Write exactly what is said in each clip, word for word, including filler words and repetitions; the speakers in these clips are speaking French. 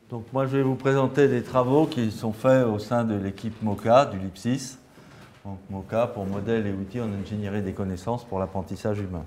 Donc moi je vais vous présenter des travaux qui sont faits au sein de l'équipe MOCA du LIPSIS. Donc MOCA pour modèles et outils en ingénierie des connaissances pour l'apprentissage humain.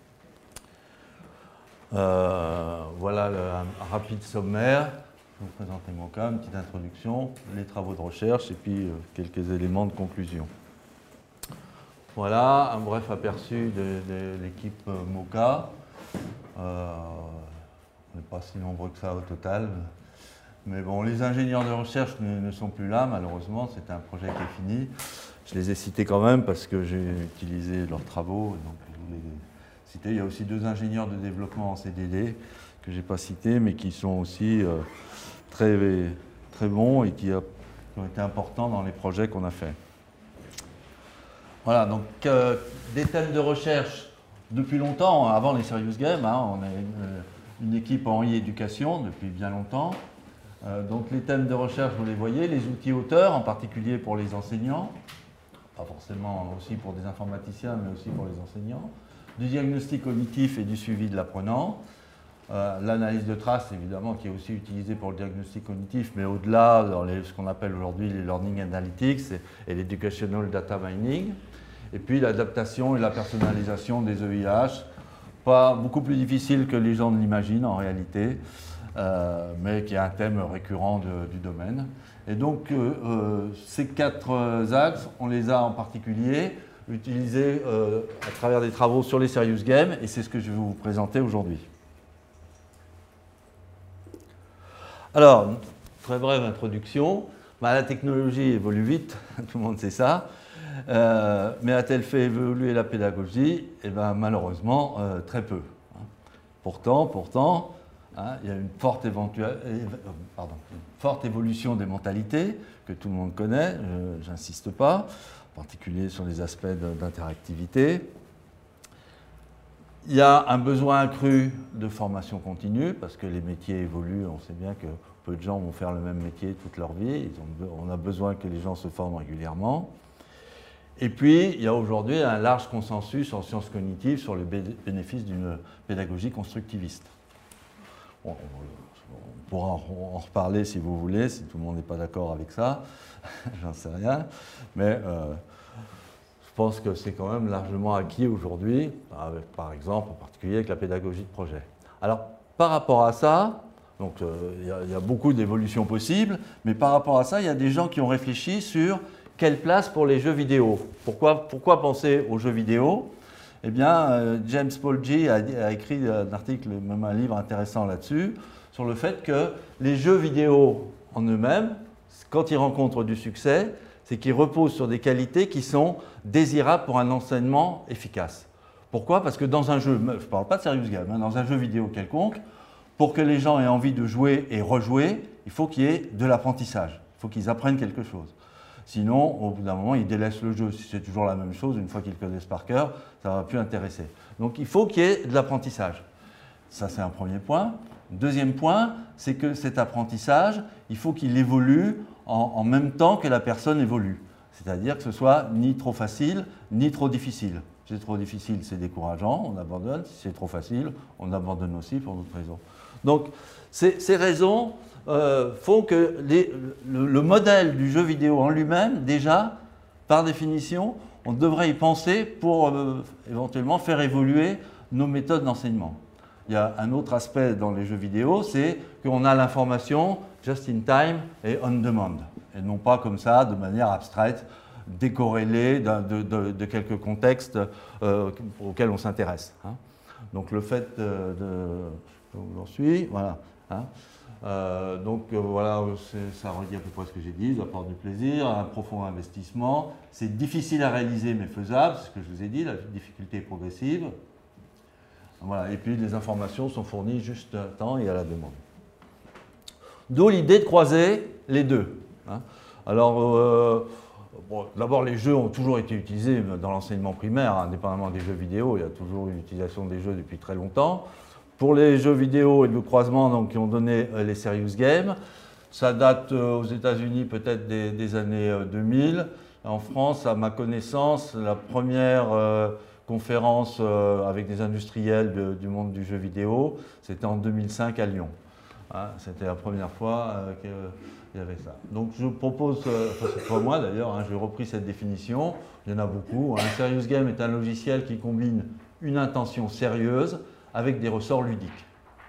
Euh, voilà le, un, un rapide sommaire. Je vais vous présenter MOCA, une petite introduction, les travaux de recherche et puis euh, quelques éléments de conclusion. Voilà un bref aperçu de, de l'équipe MOCA. Euh, on n'est pas si nombreux que ça au total. Mais bon, les ingénieurs de recherche ne, ne sont plus là, malheureusement, c'est un projet qui est fini. Je les ai cités quand même parce que j'ai utilisé leurs travaux, donc je voulais les citer. Il y a aussi deux ingénieurs de développement en C D D que je n'ai pas cités, mais qui sont aussi euh, très, très bons et qui, a, qui ont été importants dans les projets qu'on a faits. Voilà, donc euh, des thèmes de recherche depuis longtemps, avant les Serious Games, hein, on a une, une équipe en e-éducation depuis bien longtemps. Euh, donc les thèmes de recherche, vous les voyez, les outils auteurs, en particulier pour les enseignants, pas forcément aussi pour des informaticiens, mais aussi pour les enseignants, du diagnostic cognitif et du suivi de l'apprenant, euh, l'analyse de traces, évidemment, qui est aussi utilisée pour le diagnostic cognitif, mais au-delà, dans les, ce qu'on appelle aujourd'hui les learning analytics et, et l'educational data mining, et puis l'adaptation et la personnalisation des E I H, pas beaucoup plus difficile que les gens ne l'imaginent en réalité. Euh, mais qui est un thème récurrent de, du domaine. Et donc, euh, euh, ces quatre euh, axes, on les a en particulier utilisés euh, à travers des travaux sur les Serious Games, et c'est ce que je vais vous présenter aujourd'hui. Alors, très brève introduction. Bah, la technologie évolue vite, tout le monde sait ça, euh, mais a-t-elle fait évoluer la pédagogie? Eh bien, malheureusement, euh, très peu. Pourtant, pourtant, Hein, il y a une forte, pardon, une forte évolution des mentalités que tout le monde connaît, je n'insiste pas, en particulier sur les aspects d'interactivité. Il y a un besoin accru de formation continue parce que les métiers évoluent, on sait bien que peu de gens vont faire le même métier toute leur vie, ils ont, on a besoin que les gens se forment régulièrement. Et puis, il y a aujourd'hui un large consensus en sciences cognitives sur le bénéfice d'une pédagogie constructiviste. On pourra en reparler si vous voulez, si tout le monde n'est pas d'accord avec ça, j'en sais rien. Mais euh, je pense que c'est quand même largement acquis aujourd'hui, par exemple, en particulier avec la pédagogie de projet. Alors, par rapport à ça, donc euh, il y a, il y a beaucoup d'évolutions possibles, mais par rapport à ça, il y a des gens qui ont réfléchi sur quelle place pour les jeux vidéo. Pourquoi, pourquoi penser aux jeux vidéo ? Eh bien, euh, James Polgy a, a écrit un article, même un livre intéressant là-dessus, sur le fait que les jeux vidéo en eux-mêmes, quand ils rencontrent du succès, c'est qu'ils reposent sur des qualités qui sont désirables pour un enseignement efficace. Pourquoi? Parce que dans un jeu, je ne parle pas de Serious Game, hein, dans un jeu vidéo quelconque, pour que les gens aient envie de jouer et rejouer, il faut qu'il y ait de l'apprentissage, il faut qu'ils apprennent quelque chose. Sinon, au bout d'un moment, ils délaissent le jeu. Si c'est toujours la même chose, une fois qu'ils le connaissent par cœur, ça ne va plus intéresser. Donc, il faut qu'il y ait de l'apprentissage. Ça, c'est un premier point. Deuxième point, c'est que cet apprentissage, il faut qu'il évolue en, en même temps que la personne évolue. C'est-à-dire que ce soit ni trop facile, ni trop difficile. Si c'est trop difficile, c'est décourageant, on abandonne. Si c'est trop facile, on abandonne aussi pour d'autres raisons. Donc, ces, ces raisons euh, font que les, le, le modèle du jeu vidéo en lui-même, déjà, par définition, on devrait y penser pour euh, éventuellement faire évoluer nos méthodes d'enseignement. Il y a un autre aspect dans les jeux vidéo, c'est qu'on a l'information just in time et on demand, et non pas comme ça, de manière abstraite, décorrélée de, de, de quelques contextes euh, auxquels on s'intéresse. Hein. Donc le fait de... de où j'en suis, voilà. Hein. Euh, donc euh, voilà, ça redit à peu près ce que j'ai dit, l'apport du plaisir, un profond investissement. C'est difficile à réaliser mais faisable, c'est ce que je vous ai dit, la difficulté est progressive. Voilà. Et puis les informations sont fournies juste à temps et à la demande. D'où l'idée de croiser les deux. Hein. Alors, euh, bon, d'abord les jeux ont toujours été utilisés dans l'enseignement primaire, hein, indépendamment des jeux vidéo, il y a toujours eu l'utilisation des jeux depuis très longtemps. Pour les jeux vidéo et le croisement donc, qui ont donné euh, les Serious Games, ça date euh, aux États-Unis peut-être des, des années euh, deux mille. En France, à ma connaissance, la première euh, conférence euh, avec des industriels de, du monde du jeu vidéo, c'était en deux mille cinq à Lyon. Hein, c'était la première fois euh, qu'il y avait ça. Donc je propose, euh, enfin c'est pas moi d'ailleurs, hein, j'ai repris cette définition, il y en a beaucoup. Hein. Un serious game est un logiciel qui combine une intention sérieuse avec des ressorts ludiques.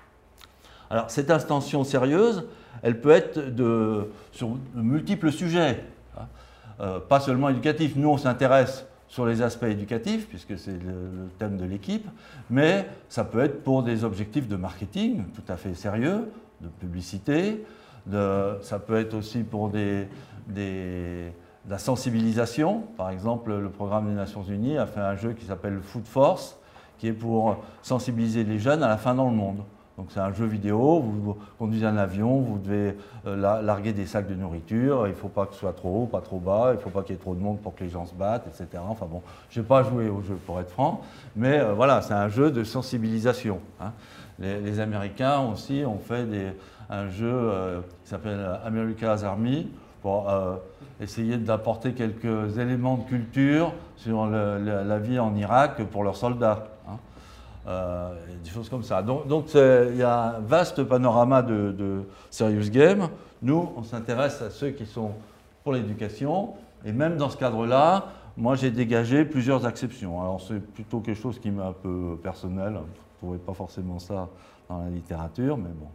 Alors cette intention sérieuse, elle peut être de, sur de multiples sujets, hein. euh, pas seulement éducatifs. Nous on s'intéresse sur les aspects éducatifs, puisque c'est le, le thème de l'équipe, mais ça peut être pour des objectifs de marketing tout à fait sérieux, de publicité, de, ça peut être aussi pour des, des, de la sensibilisation. Par exemple, le programme des Nations Unies a fait un jeu qui s'appelle Food Force, qui est pour sensibiliser les jeunes à la faim dans le monde. Donc c'est un jeu vidéo, vous conduisez un avion, vous devez euh, larguer des sacs de nourriture, il ne faut pas que ce soit trop haut, pas trop bas, il ne faut pas qu'il y ait trop de monde pour que les gens se battent, et cetera. Enfin bon, je n'ai pas joué au jeu pour être franc, mais euh, voilà, c'est un jeu de sensibilisation. Hein. Les, les Américains aussi ont fait des, un jeu euh, qui s'appelle America's Army pour euh, essayer d'apporter quelques éléments de culture sur le, le, la vie en Irak pour leurs soldats. Hein. Euh, des choses comme ça. Donc, donc il y a un vaste panorama de, de serious game. Nous, on s'intéresse à ceux qui sont pour l'éducation. Et même dans ce cadre-là, moi, j'ai dégagé plusieurs exceptions. Alors, c'est plutôt quelque chose qui m'est un peu personnel. Vous ne trouvez pas forcément ça dans la littérature, mais bon.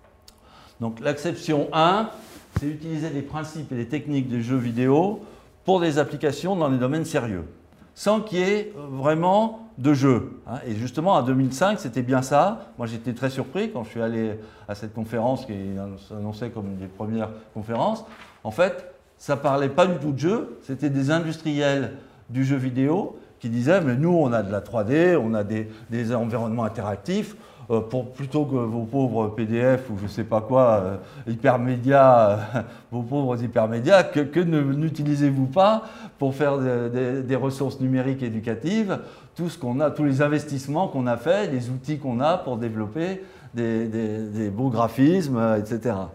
Donc, l'exception un, c'est utiliser les principes et les techniques des jeux vidéo pour des applications dans les domaines sérieux, sans qu'il y ait vraiment de jeu. Et justement, en deux mille cinq, c'était bien ça. Moi, j'étais très surpris quand je suis allé à cette conférence qui s'annonçait comme une des premières conférences. En fait, ça ne parlait pas du tout de jeu. C'était des industriels du jeu vidéo qui disaient « mais nous, on a de la trois D, on a des, des environnements interactifs. Euh, pour, plutôt que vos pauvres P D F ou je ne sais pas quoi, euh, hypermédias, euh, vos pauvres hypermédias, que, que n'utilisez-vous pas pour faire des, des, des ressources numériques éducatives, tout ce qu'on a, tous les investissements qu'on a faits, les outils qu'on a pour développer des, des, des beaux graphismes, et cetera.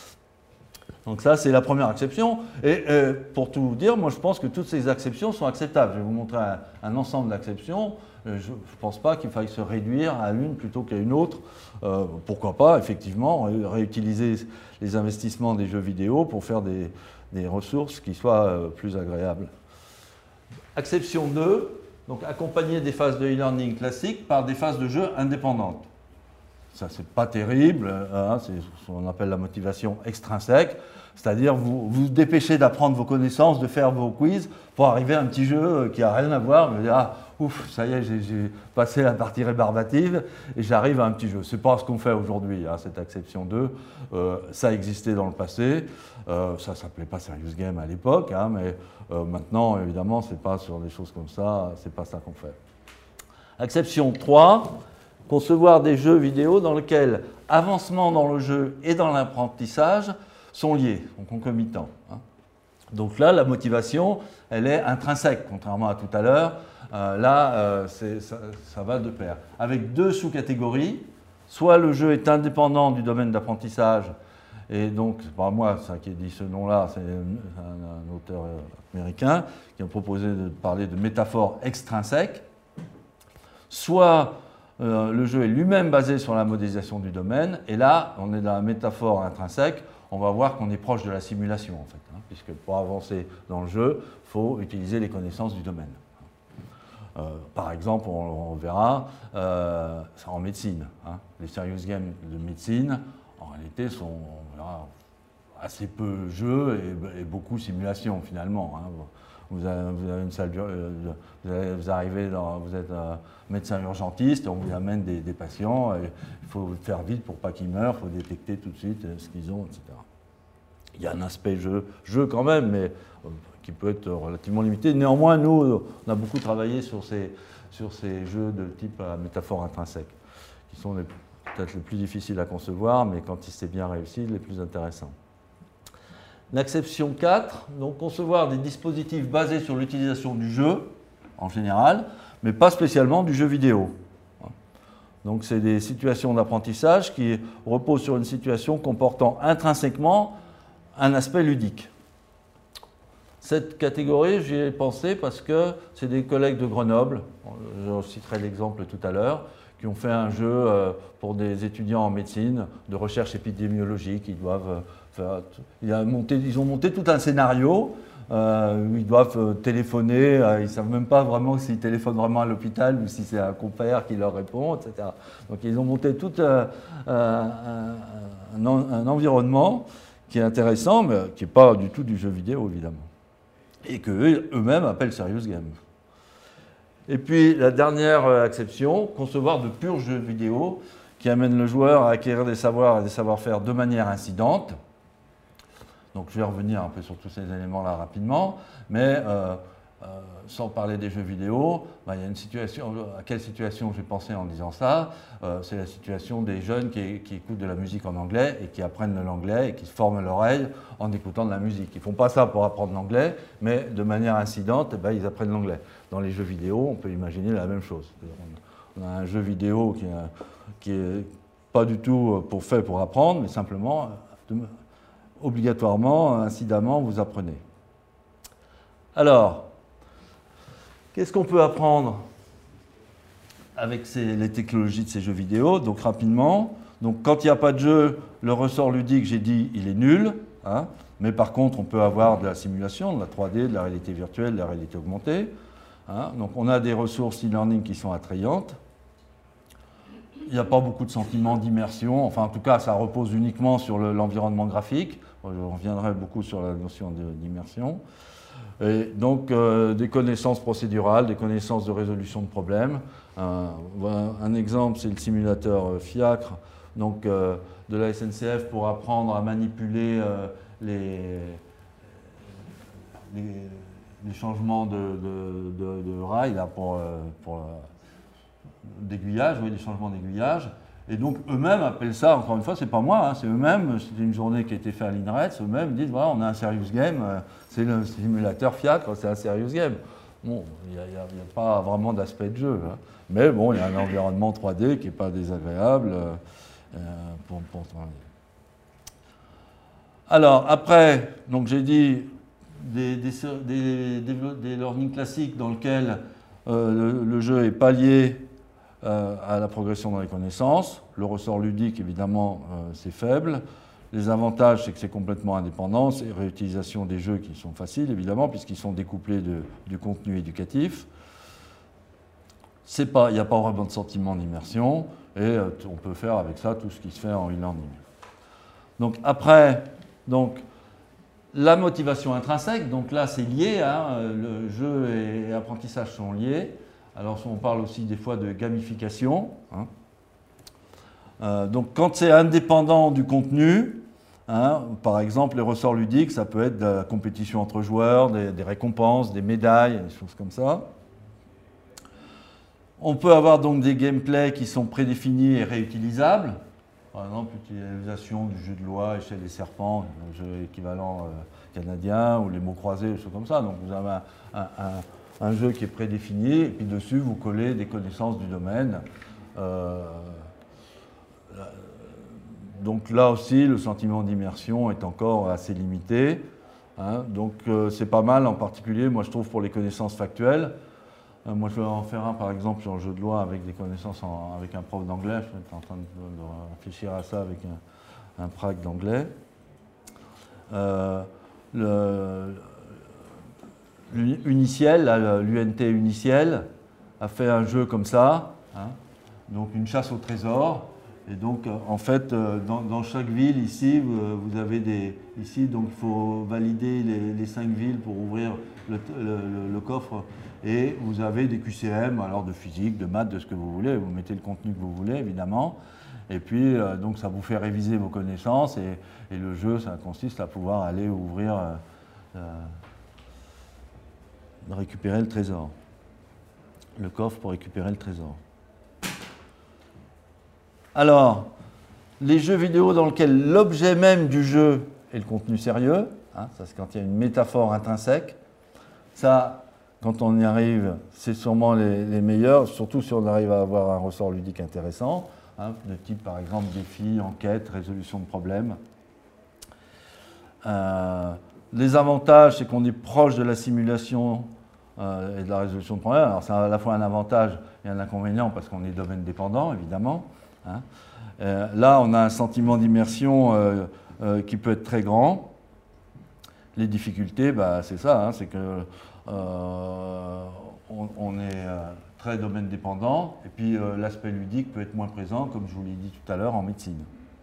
Donc ça, c'est la première exception. Et euh, pour tout vous dire, moi je pense que toutes ces exceptions sont acceptables. Je vais vous montrer un, un ensemble d'acceptions. Je ne pense pas qu'il faille se réduire à une plutôt qu'à une autre. Euh, pourquoi pas, effectivement, réutiliser les investissements des jeux vidéo pour faire des, des ressources qui soient euh, plus agréables. Exception deux, donc accompagner des phases de e-learning classiques par des phases de jeu indépendantes. Ça, c'est pas terrible, hein, c'est ce qu'on appelle la motivation extrinsèque, c'est-à-dire vous vous dépêchez d'apprendre vos connaissances, de faire vos quiz pour arriver à un petit jeu qui n'a rien à voir, vous dire, ah, ouf, ça y est, j'ai passé la partie rébarbative et j'arrive à un petit jeu. Ce n'est pas ce qu'on fait aujourd'hui, hein, cette exception deux, euh, ça existait dans le passé, euh, ça ne s'appelait pas Serious Game à l'époque, hein, mais euh, maintenant, évidemment, ce n'est pas sur des choses comme ça, ce n'est pas ça qu'on fait. Exception trois. Concevoir des jeux vidéo dans lesquels avancement dans le jeu et dans l'apprentissage sont liés, sont concomitants. Hein. Donc là, la motivation, elle est intrinsèque, contrairement à tout à l'heure. Euh, là, euh, ça, ça va de pair. Avec deux sous-catégories, soit le jeu est indépendant du domaine d'apprentissage, et donc, c'est pas moi ça, qui ai dit ce nom-là, c'est un, un auteur américain qui a proposé de parler de métaphore extrinsèque, soit Euh, le jeu est lui-même basé sur la modélisation du domaine, et là, on est dans la métaphore intrinsèque, on va voir qu'on est proche de la simulation, en fait, hein, puisque pour avancer dans le jeu, il faut utiliser les connaissances du domaine. Euh, par exemple, on, on verra euh, en médecine, hein, les serious games de médecine, en réalité, sont on verra, assez peu jeux et, et beaucoup simulation, finalement. Hein. Vous avez, vous avez une salle, vous, avez, vous arrivez, dans, vous êtes un médecin urgentiste, on vous amène des, des patients, et il faut faire vite pour pas qu'ils meurent, il faut détecter tout de suite ce qu'ils ont, et cetera. Il y a un aspect jeu, jeu quand même, mais euh, qui peut être relativement limité. Néanmoins, nous, on a beaucoup travaillé sur ces, sur ces jeux de type à métaphore intrinsèque, qui sont peut-être les plus difficiles à concevoir, mais quand c'est bien réussi, les plus intéressants. L'exception quatre, donc concevoir des dispositifs basés sur l'utilisation du jeu, en général, mais pas spécialement du jeu vidéo. Donc c'est des situations d'apprentissage qui reposent sur une situation comportant intrinsèquement un aspect ludique. Cette catégorie, j'y ai pensé parce que c'est des collègues de Grenoble, je citerai l'exemple tout à l'heure, qui ont fait un jeu euh, pour des étudiants en médecine de recherche épidémiologique. Ils doivent faire, ils, ont monté, ils ont monté tout un scénario euh, où ils doivent euh, téléphoner. Euh, ils ne savent même pas vraiment s'ils téléphonent vraiment à l'hôpital ou si c'est un compère qui leur répond, et cetera. Donc ils ont monté tout euh, euh, un, un, un environnement qui est intéressant, mais qui n'est pas du tout du jeu vidéo, évidemment. Et qu'eux-mêmes appellent Serious Game. Et puis la dernière acception, concevoir de purs jeux vidéo qui amènent le joueur à acquérir des savoirs et des savoir-faire de manière incidente. Donc je vais revenir un peu sur tous ces éléments-là rapidement, mais euh, euh, sans parler des jeux vidéo, ben, il y a une situation, à quelle situation j'ai pensé en disant ça? euh, C'est la situation des jeunes qui, qui écoutent de la musique en anglais et qui apprennent l'anglais et qui se forment l'oreille en écoutant de la musique. Ils ne font pas ça pour apprendre l'anglais, mais de manière incidente, ben, ils apprennent l'anglais. Dans les jeux vidéo, on peut imaginer la même chose. On a un jeu vidéo qui est, qui est pas du tout pour, fait pour apprendre, mais simplement, de, obligatoirement, incidemment, vous apprenez. Alors, qu'est-ce qu'on peut apprendre avec ces, les technologies de ces jeux vidéo? Donc rapidement, donc, quand il n'y a pas de jeu, le ressort ludique, j'ai dit, il est nul. Hein, mais par contre, on peut avoir de la simulation, de la trois D, de la réalité virtuelle, de la réalité augmentée. Hein, donc on a des ressources e-learning qui sont attrayantes. Il n'y a pas beaucoup de sentiments d'immersion. Enfin, en tout cas, ça repose uniquement sur l'environnement le, graphique. Je reviendrai beaucoup sur la notion d'immersion. Et donc, euh, des connaissances procédurales, des connaissances de résolution de problèmes. Un, un exemple, c'est le simulateur Fiacre, donc, euh, de la S N C F pour apprendre à manipuler euh, les, les, les changements de, de, de, de rails là, pour, pour d'aiguillage, oui, les changements d'aiguillage. Et donc, eux-mêmes appellent ça, encore une fois, c'est pas moi, hein, c'est eux-mêmes, c'était une journée qui a été faite à l'INRETS, eux-mêmes disent, voilà, on a un serious game, c'est le simulateur Fiacre, c'est un serious game. Bon, il n'y a, a, a pas vraiment d'aspect de jeu, hein. Mais bon, il y a un environnement trois D qui n'est pas désagréable euh, pour, pour travailler. Alors, après, donc j'ai dit des, des, des, des, des learning classiques dans lesquels euh, le, le jeu est pas lié Euh, à la progression dans les connaissances. Le ressort ludique, évidemment, euh, c'est faible. Les avantages, c'est que c'est complètement indépendant. C'est réutilisation des jeux qui sont faciles, évidemment, puisqu'ils sont découplés de, du contenu éducatif. Il n'y a pas vraiment de sentiment d'immersion. Et euh, on peut faire avec ça tout ce qui se fait en e-learning. Donc après, donc, la motivation intrinsèque, donc là, c'est lié. Hein, le jeu et l'apprentissage sont liés. Alors, on parle aussi des fois de gamification. Hein. Euh, donc, quand c'est indépendant du contenu, hein, par exemple, les ressorts ludiques, ça peut être de la compétition entre joueurs, des, des récompenses, des médailles, des choses comme ça. On peut avoir donc des gameplays qui sont prédéfinis et réutilisables. Par exemple, l'utilisation du jeu de loi, échelle des serpents, un jeu équivalent euh, canadien, ou les mots croisés, des choses comme ça. Donc, vous avez un, un, un un jeu qui est prédéfini, et puis dessus, vous collez des connaissances du domaine. Euh, donc là aussi, le sentiment d'immersion est encore assez limité. Hein. Donc euh, c'est pas mal, en particulier, moi je trouve, pour les connaissances factuelles. Euh, moi je vais en faire un, par exemple, sur le jeu de loi avec des connaissances, en, avec un prof d'anglais. Je suis en train de, de réfléchir à ça avec un, un prac d'anglais. Euh, le... Uniciel, l'U N T Uniciel, a fait un jeu comme ça, hein, donc une chasse au trésor. Et donc, en fait, dans, dans chaque ville, ici, vous, vous avez des... Ici, donc, il faut valider les, les cinq villes pour ouvrir le, le, le coffre. Et vous avez des Q C M, alors de physique, de maths, de ce que vous voulez. Vous mettez le contenu que vous voulez, évidemment. Et puis, euh, donc, ça vous fait réviser vos connaissances. Et, et le jeu, ça consiste à pouvoir aller ouvrir... Euh, euh, récupérer le trésor. Le coffre pour récupérer le trésor. Alors, les jeux vidéo dans lesquels l'objet même du jeu est le contenu sérieux, hein, ça c'est quand il y a une métaphore intrinsèque, ça, quand on y arrive, c'est sûrement les, les meilleurs, surtout si on arrive à avoir un ressort ludique intéressant, hein, de type par exemple défi, enquête, résolution de problèmes. Euh, les avantages, c'est qu'on est proche de la simulation euh, et de la résolution de problèmes. Alors c'est à la fois un avantage et un inconvénient parce qu'on est domaine dépendant, évidemment. Hein. Euh, là, on a un sentiment d'immersion euh, euh, qui peut être très grand. Les difficultés, bah, c'est ça, hein, c'est que euh, on, on est euh, très domaine dépendant, et puis euh, l'aspect ludique peut être moins présent, comme je vous l'ai dit tout à l'heure, en médecine.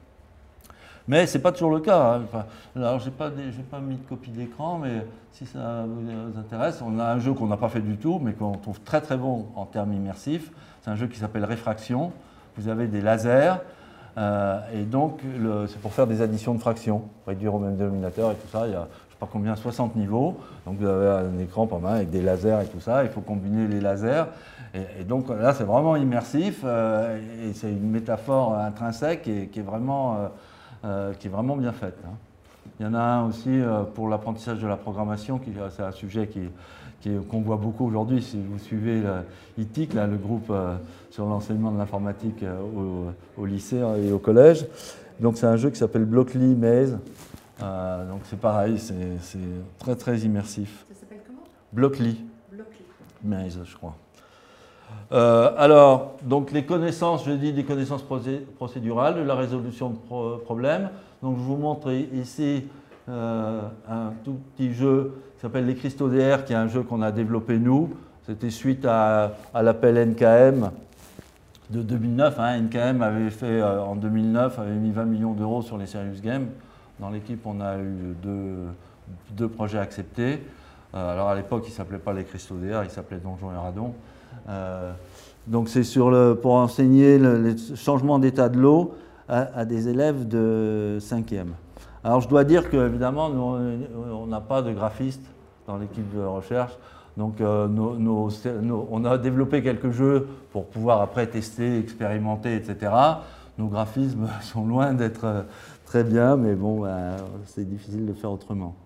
Mais ce n'est pas toujours le cas. Hein. Enfin, alors, je n'ai pas, pas mis de copie d'écran, mais si ça vous intéresse, on a un jeu qu'on n'a pas fait du tout, mais qu'on trouve très très bon en termes immersifs. C'est un jeu qui s'appelle Réfraction. Vous avez des lasers, euh, et donc c'est pour faire des additions de fractions, réduire au même dénominateur et tout ça. Il y a, je ne sais pas combien, soixante niveaux. Donc vous avez un écran pas mal avec des lasers et tout ça. Il faut combiner les lasers. Et, et donc là, c'est vraiment immersif, euh, et c'est une métaphore intrinsèque qui est, qui est vraiment... Euh, Euh, qui est vraiment bien faite. Hein. Il y en a un aussi euh, pour l'apprentissage de la programmation, qui c'est un sujet qui, qui, qu'on voit beaucoup aujourd'hui. Si vous suivez l'I T I C, là, le groupe euh, sur l'enseignement de l'informatique euh, au, au lycée et au collège. Donc c'est un jeu qui s'appelle Blockly Maze. Euh, donc c'est pareil, c'est très très immersif. Ça s'appelle comment? Blockly. Blockly. Maze, je crois. Euh, alors, donc les connaissances, je dis des connaissances procédurales, de la résolution de pro problèmes. Donc je vous montre ici euh, un tout petit jeu qui s'appelle les cristaux D R, qui est un jeu qu'on a développé nous. C'était suite à, à l'appel N K M de deux mille neuf. Hein. N K M avait fait euh, en deux mille neuf, avait mis vingt millions d'euros sur les Serious Games. Dans l'équipe, on a eu deux, deux projets acceptés. Euh, alors à l'époque, il ne s'appelait pas les cristaux D R, il s'appelait Donjons et Radons. Euh, donc c'est pour enseigner le, le changement d'état de l'eau à, à des élèves de cinquième. Alors je dois dire qu'évidemment, on n'a pas de graphiste dans l'équipe de recherche, donc euh, nos, nos, nos, on a développé quelques jeux pour pouvoir après tester, expérimenter, et cetera. Nos graphismes sont loin d'être très bien, mais bon, ben, c'est difficile de faire autrement.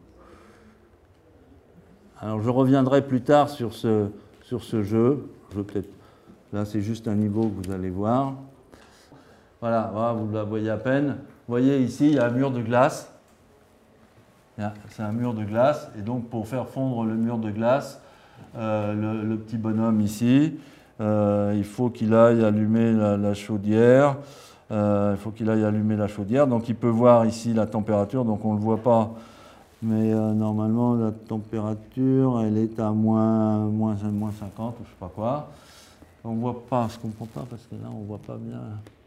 Alors je reviendrai plus tard sur ce, sur ce jeu. Je peut-être, là, c'est juste un niveau que vous allez voir. Voilà, voilà, vous la voyez à peine. Vous voyez ici, il y a un mur de glace. C'est un mur de glace. Et donc, pour faire fondre le mur de glace, euh, le, le petit bonhomme ici, euh, il faut qu'il aille allumer la, la chaudière. Euh, il faut qu'il aille allumer la chaudière. Donc, il peut voir ici la température. Donc, on ne le voit pas. Mais euh, normalement, la température, elle est à moins, moins, moins cinquante ou je ne sais pas quoi. On ne voit pas, je ne comprends pas parce que là, on ne voit pas bien.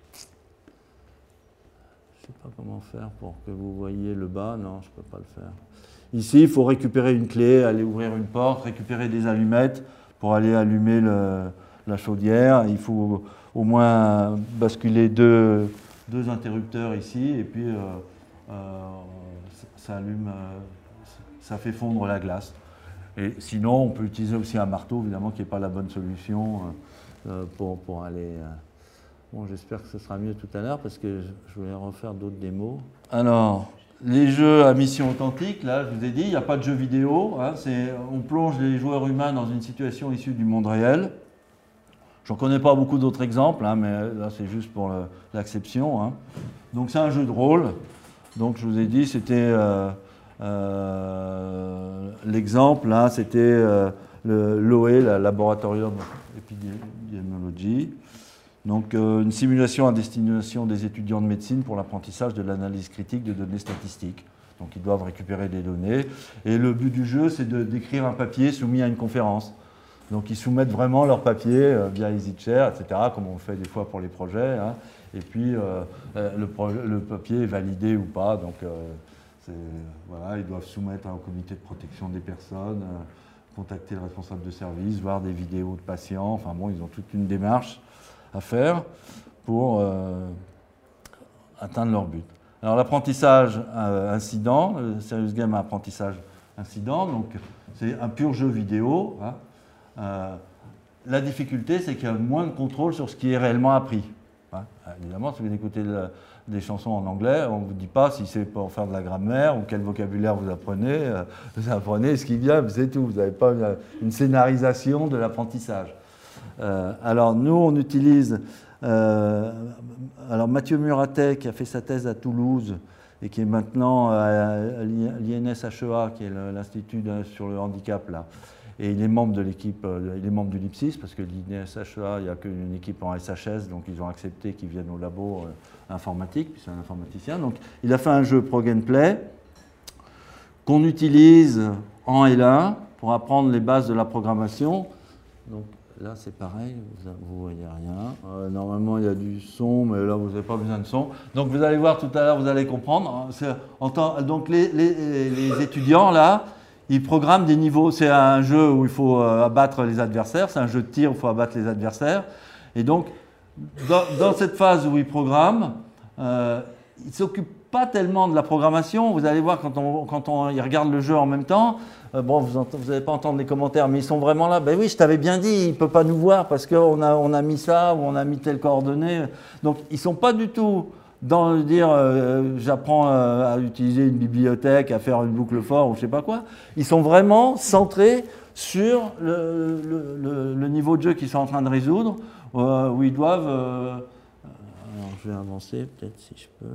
Je ne sais pas comment faire pour que vous voyez le bas. Non, je ne peux pas le faire. Ici, il faut récupérer une clé, aller ouvrir une porte, récupérer des allumettes pour aller allumer le, la chaudière. Il faut au moins basculer deux, deux interrupteurs ici et puis euh, euh, ça allume, euh, ça fait fondre la glace. Et sinon, on peut utiliser aussi un marteau, évidemment, qui n'est pas la bonne solution euh, pour, pour aller... Euh... Bon, j'espère que ce sera mieux tout à l'heure, parce que je voulais refaire d'autres démos. Alors, les jeux à mission authentique, là, je vous ai dit, il n'y a pas de jeu vidéo. Hein, on plonge les joueurs humains dans une situation issue du monde réel. J'en connais pas beaucoup d'autres exemples, hein, mais là, c'est juste pour l'acception. Hein. Donc, c'est un jeu de rôle. Donc, je vous ai dit, c'était... Euh, Euh, l'exemple, là, c'était euh, l'O E, le Laboratorium of Epidemiology. Donc, euh, une simulation à destination des étudiants de médecine pour l'apprentissage de l'analyse critique de données statistiques. Donc, ils doivent récupérer des données. Et le but du jeu, c'est d'écrire un papier soumis à une conférence. Donc, ils soumettent vraiment leur papier euh, via EasyChair, et cetera, comme on le fait des fois pour les projets. Hein. Et puis, euh, le, le papier est validé ou pas. Donc, euh, voilà, ils doivent soumettre au comité de protection des personnes, euh, contacter le responsable de service, voir des vidéos de patients. Enfin bon, ils ont toute une démarche à faire pour euh, atteindre leur but. Alors l'apprentissage euh, incident, le Serious Game apprentissage incident, donc c'est un pur jeu vidéo. Hein. Euh, la difficulté, c'est qu'il y a moins de contrôle sur ce qui est réellement appris. Hein. Évidemment, si vous écoutez le, des chansons en anglais, on ne vous dit pas si c'est pour faire de la grammaire ou quel vocabulaire vous apprenez. Euh, vous apprenez ce qui vient, c'est tout. Vous n'avez pas une, une scénarisation de l'apprentissage. Euh, alors, nous, on utilise... Euh, alors, Mathieu Muratet, qui a fait sa thèse à Toulouse et qui est maintenant à l'I N S H E A, qui est l'Institut sur le handicap, là. et il est membre de l'équipe, il est membre du LIPSIS, parce que l'I N S H E A, il n'y a qu'une équipe en S H S, donc ils ont accepté qu'il vienne au labo informatique, puis c'est un informaticien. Donc il a fait un jeu Prog and Play qu'on utilise en L un pour apprendre les bases de la programmation. Donc là c'est pareil, vous ne voyez rien. Euh, normalement il y a du son, mais là vous n'avez pas besoin de son. Donc vous allez voir tout à l'heure, vous allez comprendre. En temps, donc les, les, les étudiants là, ils programment des niveaux. C'est un jeu où il faut abattre les adversaires, c'est un jeu de tir où il faut abattre les adversaires. Et donc, dans, dans cette phase où ils programment, euh, ils ne s'occupent pas tellement de la programmation. Vous allez voir quand, on, quand on, ils regardent le jeu en même temps, euh, bon, vous n'allez pas entendre les commentaires, mais ils sont vraiment là. Ben oui, je t'avais bien dit, il ne peut pas nous voir parce qu'on a, on a mis ça ou on a mis telle coordonnée. Donc, ils ne sont pas du tout dans le dire euh, j'apprends euh, à utiliser une bibliothèque, à faire une boucle for ou je sais pas quoi. Ils sont vraiment centrés sur le, le, le, le niveau de jeu qu'ils sont en train de résoudre, euh, où ils doivent... Euh, alors je vais avancer peut-être si je peux.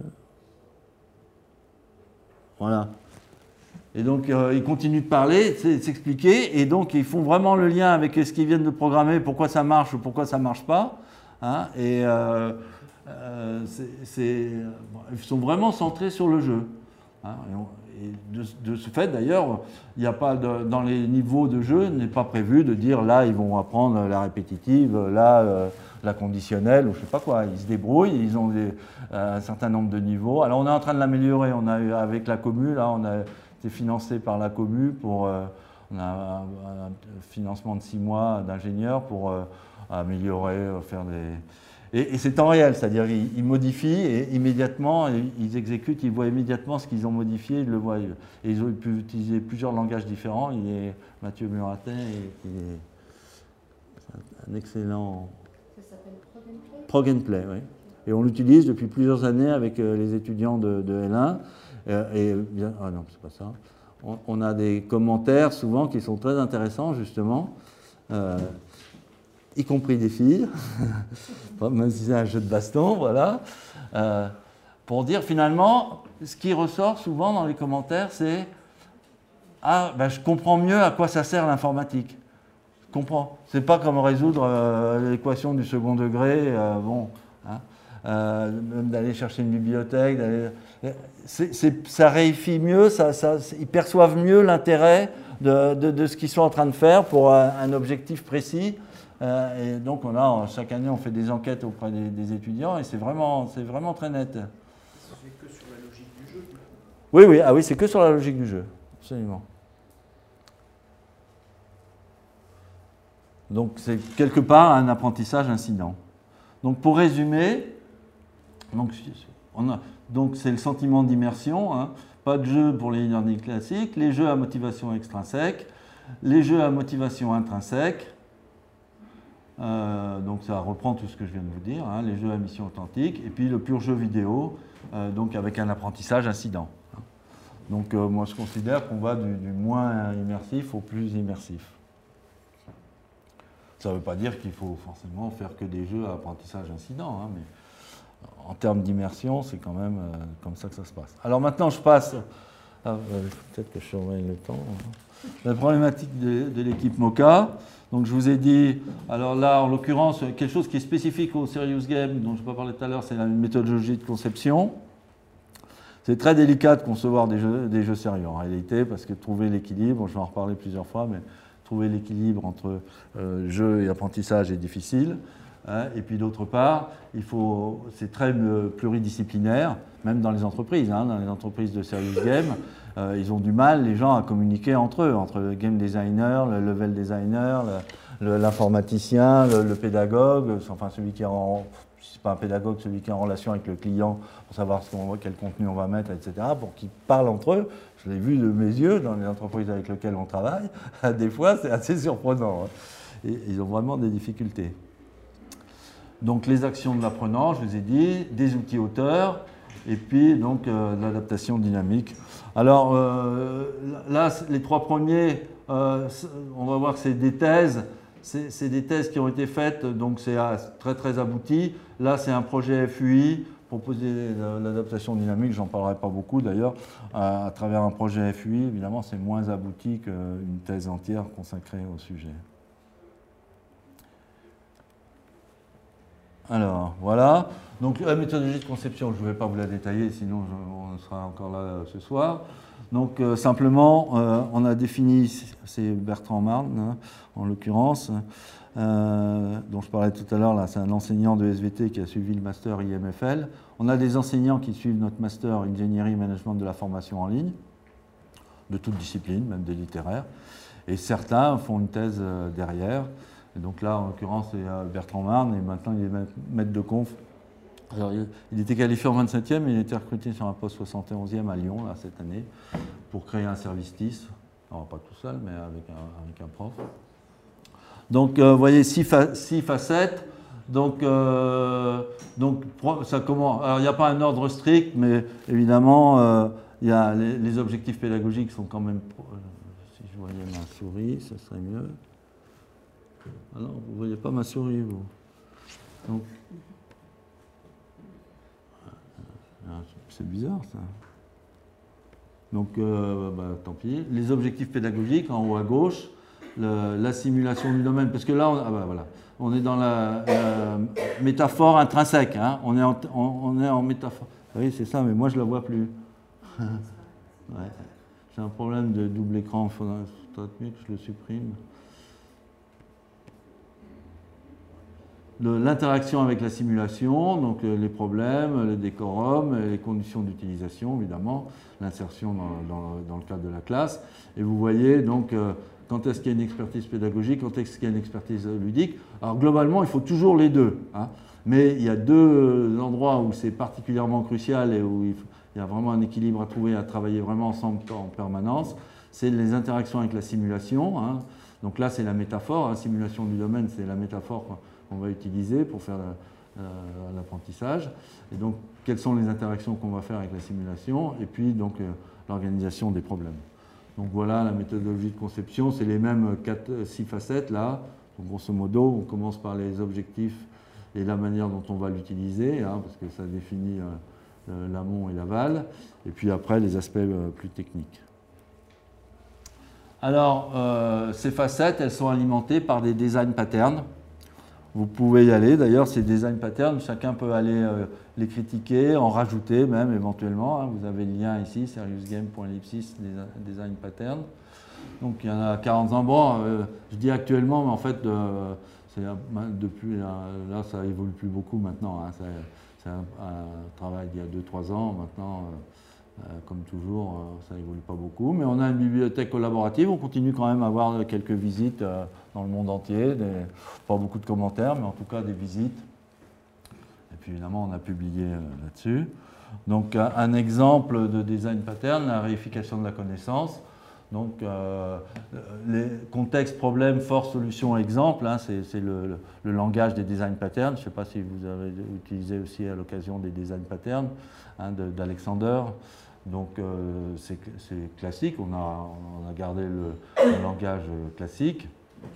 Voilà. Et donc euh, ils continuent de parler, de s'expliquer, et donc ils font vraiment le lien avec ce qu'ils viennent de programmer, pourquoi ça marche ou pourquoi ça ne marche pas. Hein, et... Euh, Euh, c'est, c'est, bon, ils sont vraiment centrés sur le jeu. Hein, et, on, et de, de ce fait, d'ailleurs, il n'y a pas de, dans les niveaux de jeu, il n'est pas prévu de dire là, ils vont apprendre la répétitive, là, euh, la conditionnelle, ou je ne sais pas quoi. Ils se débrouillent, ils ont des, euh, un certain nombre de niveaux. Alors, on est en train de l'améliorer. On a eu, avec la commu, là, on a été financé par la commu pour. Euh, on a un, un financement de six mois d'ingénieurs pour euh, améliorer, faire des. Et, et c'est temps réel, c'est-à-dire ils, ils modifient et immédiatement, ils exécutent, ils voient immédiatement ce qu'ils ont modifié, ils le voient. Et ils ont pu utiliser plusieurs langages différents. Il est Mathieu Muratin, qui est un excellent... Ça s'appelle Prog and Play ? Prog and Play, oui. Et on l'utilise depuis plusieurs années avec les étudiants de, de L un. Et, et bien, ah non, c'est pas ça. On, on a des commentaires souvent qui sont très intéressants, justement. Euh, y compris des filles, même si c'est un jeu de baston, voilà, euh, pour dire finalement, ce qui ressort souvent dans les commentaires, c'est « Ah, ben, je comprends mieux à quoi ça sert l'informatique. Je comprends. C'est pas comme résoudre euh, l'équation du second degré, euh, bon, hein, euh, même d'aller chercher une bibliothèque, c'est, c'est, ça réifie mieux, ça, ça, ils perçoivent mieux l'intérêt de, de, de ce qu'ils sont en train de faire pour un, un objectif précis. Euh, et donc, on a, chaque année, on fait des enquêtes auprès des, des étudiants et c'est vraiment, c'est vraiment très net. C'est que sur la logique du jeu. Oui, oui, ah oui, c'est que sur la logique du jeu, absolument. Donc, c'est quelque part un apprentissage incident. Donc, pour résumer, donc, on a, donc c'est le sentiment d'immersion, hein, pas de jeu pour les e-learning classiques, les jeux à motivation extrinsèque, les jeux à motivation intrinsèque. Euh, donc ça reprend tout ce que je viens de vous dire, hein, les jeux à mission authentique, et puis le pur jeu vidéo, euh, donc avec un apprentissage incident. Donc euh, moi je considère qu'on va du, du moins immersif au plus immersif. Ça ne veut pas dire qu'il faut forcément faire que des jeux à apprentissage incident, hein, mais en termes d'immersion, c'est quand même euh, comme ça que ça se passe. Alors maintenant je passe, ah, euh, peut-être que je surveille le temps, hein. La problématique de, de l'équipe MoCA. Donc je vous ai dit, alors là en l'occurrence, quelque chose qui est spécifique au Serious Game, dont je n'ai pas parlé tout à l'heure, c'est la méthodologie de conception. C'est très délicat de concevoir des jeux, des jeux sérieux en réalité, parce que trouver l'équilibre, je vais en reparler plusieurs fois, mais trouver l'équilibre entre euh, jeu et apprentissage est difficile. Hein, et puis d'autre part, il faut, c'est très euh, pluridisciplinaire, même dans les entreprises. Hein, dans les entreprises de Serious Game, euh, ils ont du mal, les gens, à communiquer entre eux, entre le game designer, le level designer, le, le, l'informaticien, le, le pédagogue, enfin celui qui est en, si c'est pas un pédagogue, celui qui est en relation avec le client pour savoir ce qu'on, quel contenu on va mettre, et cetera, pour qu'ils parlent entre eux. Je l'ai vu de mes yeux dans les entreprises avec lesquelles on travaille. Des fois, c'est assez surprenant. Hein. Et ils ont vraiment des difficultés. Donc les actions de l'apprenant, je vous ai dit, des outils auteurs, et puis donc euh, l'adaptation dynamique. Alors euh, là, les trois premiers, euh, on va voir que c'est des thèses, c'est, c'est des thèses qui ont été faites, donc c'est très très abouti. Là, c'est un projet F U I proposer l'adaptation dynamique, j'en parlerai pas beaucoup d'ailleurs, à, à travers un projet F U I, évidemment, c'est moins abouti qu'une thèse entière consacrée au sujet. Alors, voilà. Donc, la méthodologie de conception, je ne vais pas vous la détailler, sinon je, on sera encore là euh, ce soir. Donc, euh, simplement, euh, on a défini, c'est Bertrand Marne, hein, en l'occurrence, euh, dont je parlais tout à l'heure, là, c'est un enseignant de S V T qui a suivi le master I M F L. On a des enseignants qui suivent notre master ingénierie et management de la formation en ligne, de toutes disciplines, même des littéraires. Et certains font une thèse euh, derrière. Et donc là, en l'occurrence, c'est Bertrand Marne, et maintenant il est maître de conf. Alors, il était qualifié en vingt-septième, mais il a été recruté sur un poste soixante et onzième à Lyon, là, cette année, pour créer un service T I S. Alors, pas tout seul, mais avec un, avec un prof. Donc, euh, vous voyez, six, fa six facettes. Donc, euh, donc, ça commence. Alors, il n'y a pas un ordre strict, mais évidemment, euh, il y a les, les objectifs pédagogiques sont quand même. Euh, si je voyais ma souris, ça serait mieux. Alors, vous ne voyez pas ma souris, vous. Donc, c'est bizarre, ça. Donc, euh, bah, tant pis. Les objectifs pédagogiques, en haut à gauche, le, la simulation du domaine, parce que là, on, ah bah, voilà, on est dans la, la métaphore intrinsèque, hein. on, est en, on, on est en métaphore. Oui, c'est ça, mais moi, je ne la vois plus. Ouais. J'ai un problème de double écran, il faudrait mieux que je le supprime. L'interaction avec la simulation, donc les problèmes, le décorum, les conditions d'utilisation, évidemment, l'insertion dans, dans, dans le cadre de la classe. Et vous voyez donc euh, quand est-ce qu'il y a une expertise pédagogique, quand est-ce qu'il y a une expertise ludique. Alors globalement, il faut toujours les deux, hein. Mais il y a deux endroits où c'est particulièrement crucial et où il, faut, il y a vraiment un équilibre à trouver, à travailler vraiment ensemble en permanence. C'est les interactions avec la simulation, hein. Donc là, c'est la métaphore, hein, simulation du domaine, c'est la métaphore qu'on va utiliser pour faire l'apprentissage. Et donc, quelles sont les interactions qu'on va faire avec la simulation, et puis donc euh, l'organisation des problèmes. Donc voilà la méthodologie de conception, c'est les mêmes quatre, six facettes là. Donc, grosso modo, on commence par les objectifs et la manière dont on va l'utiliser, hein, parce que ça définit euh, l'amont et l'aval, et puis après les aspects euh, plus techniques. Alors, euh, ces facettes, elles sont alimentées par des design patterns. Vous pouvez y aller, d'ailleurs, ces design patterns, chacun peut aller euh, les critiquer, en rajouter même éventuellement, hein. Vous avez le lien ici, seriousgame point ellipsis design pattern. Donc il y en a quarante ans. Bon, euh, je dis actuellement, mais en fait, euh, depuis là, là, ça évolue plus beaucoup maintenant, hein. C'est un, un travail d'il y a deux trois ans. Maintenant, euh, euh, comme toujours, euh, ça évolue pas beaucoup. Mais on a une bibliothèque collaborative, on continue quand même à avoir quelques visites euh, dans le monde entier, des, pas beaucoup de commentaires, mais en tout cas des visites. Et puis évidemment, on a publié euh, là-dessus. Donc un, un exemple de design pattern, la réification de la connaissance. Donc, euh, les contexte, problème, force, solution, exemple, hein, c'est le, le, le langage des design patterns. Je ne sais pas si vous avez utilisé aussi à l'occasion des design patterns, hein, d'Alexander. Donc, euh, c'est classique, on a, on a gardé le, le langage classique.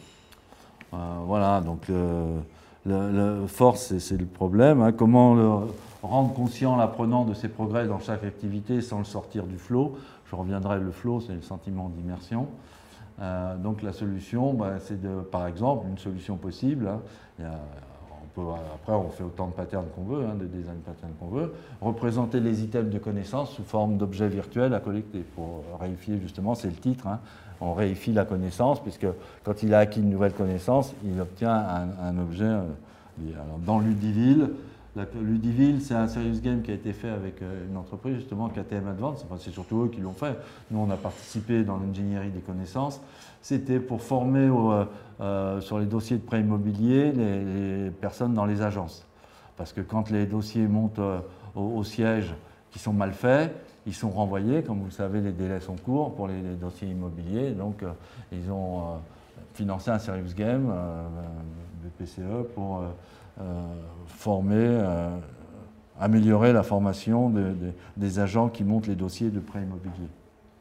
Euh, voilà, donc le, le, le force, c'est le problème. Hein, comment le, rendre conscient l'apprenant de ses progrès dans chaque activité sans le sortir du flow. Je reviendrai, le flow, c'est le sentiment d'immersion. Euh, donc la solution, bah, c'est par exemple une solution possible. Hein, il y a, on peut, après, on fait autant de patterns qu'on veut, hein, de design patterns qu'on veut. Représenter les items de connaissances sous forme d'objets virtuels à collecter pour réifier, justement, c'est le titre. Hein, on réifie la connaissance, puisque quand il a acquis une nouvelle connaissance, il obtient un, un objet. Euh, alors, dans Ludiville, Ludiville, c'est un serious game qui a été fait avec une entreprise, justement, K T M Advance. Enfin, c'est surtout eux qui l'ont fait. Nous, on a participé dans l'ingénierie des connaissances. C'était pour former au, euh, sur les dossiers de prêt immobilier les, les personnes dans les agences. Parce que quand les dossiers montent euh, au, au siège qui sont mal faits, ils sont renvoyés. Comme vous le savez, les délais sont courts pour les, les dossiers immobiliers. Donc, euh, ils ont euh, financé un serious game, euh, B P C E, pour euh, Euh, former, euh, améliorer la formation de, de, des agents qui montent les dossiers de prêt immobilier.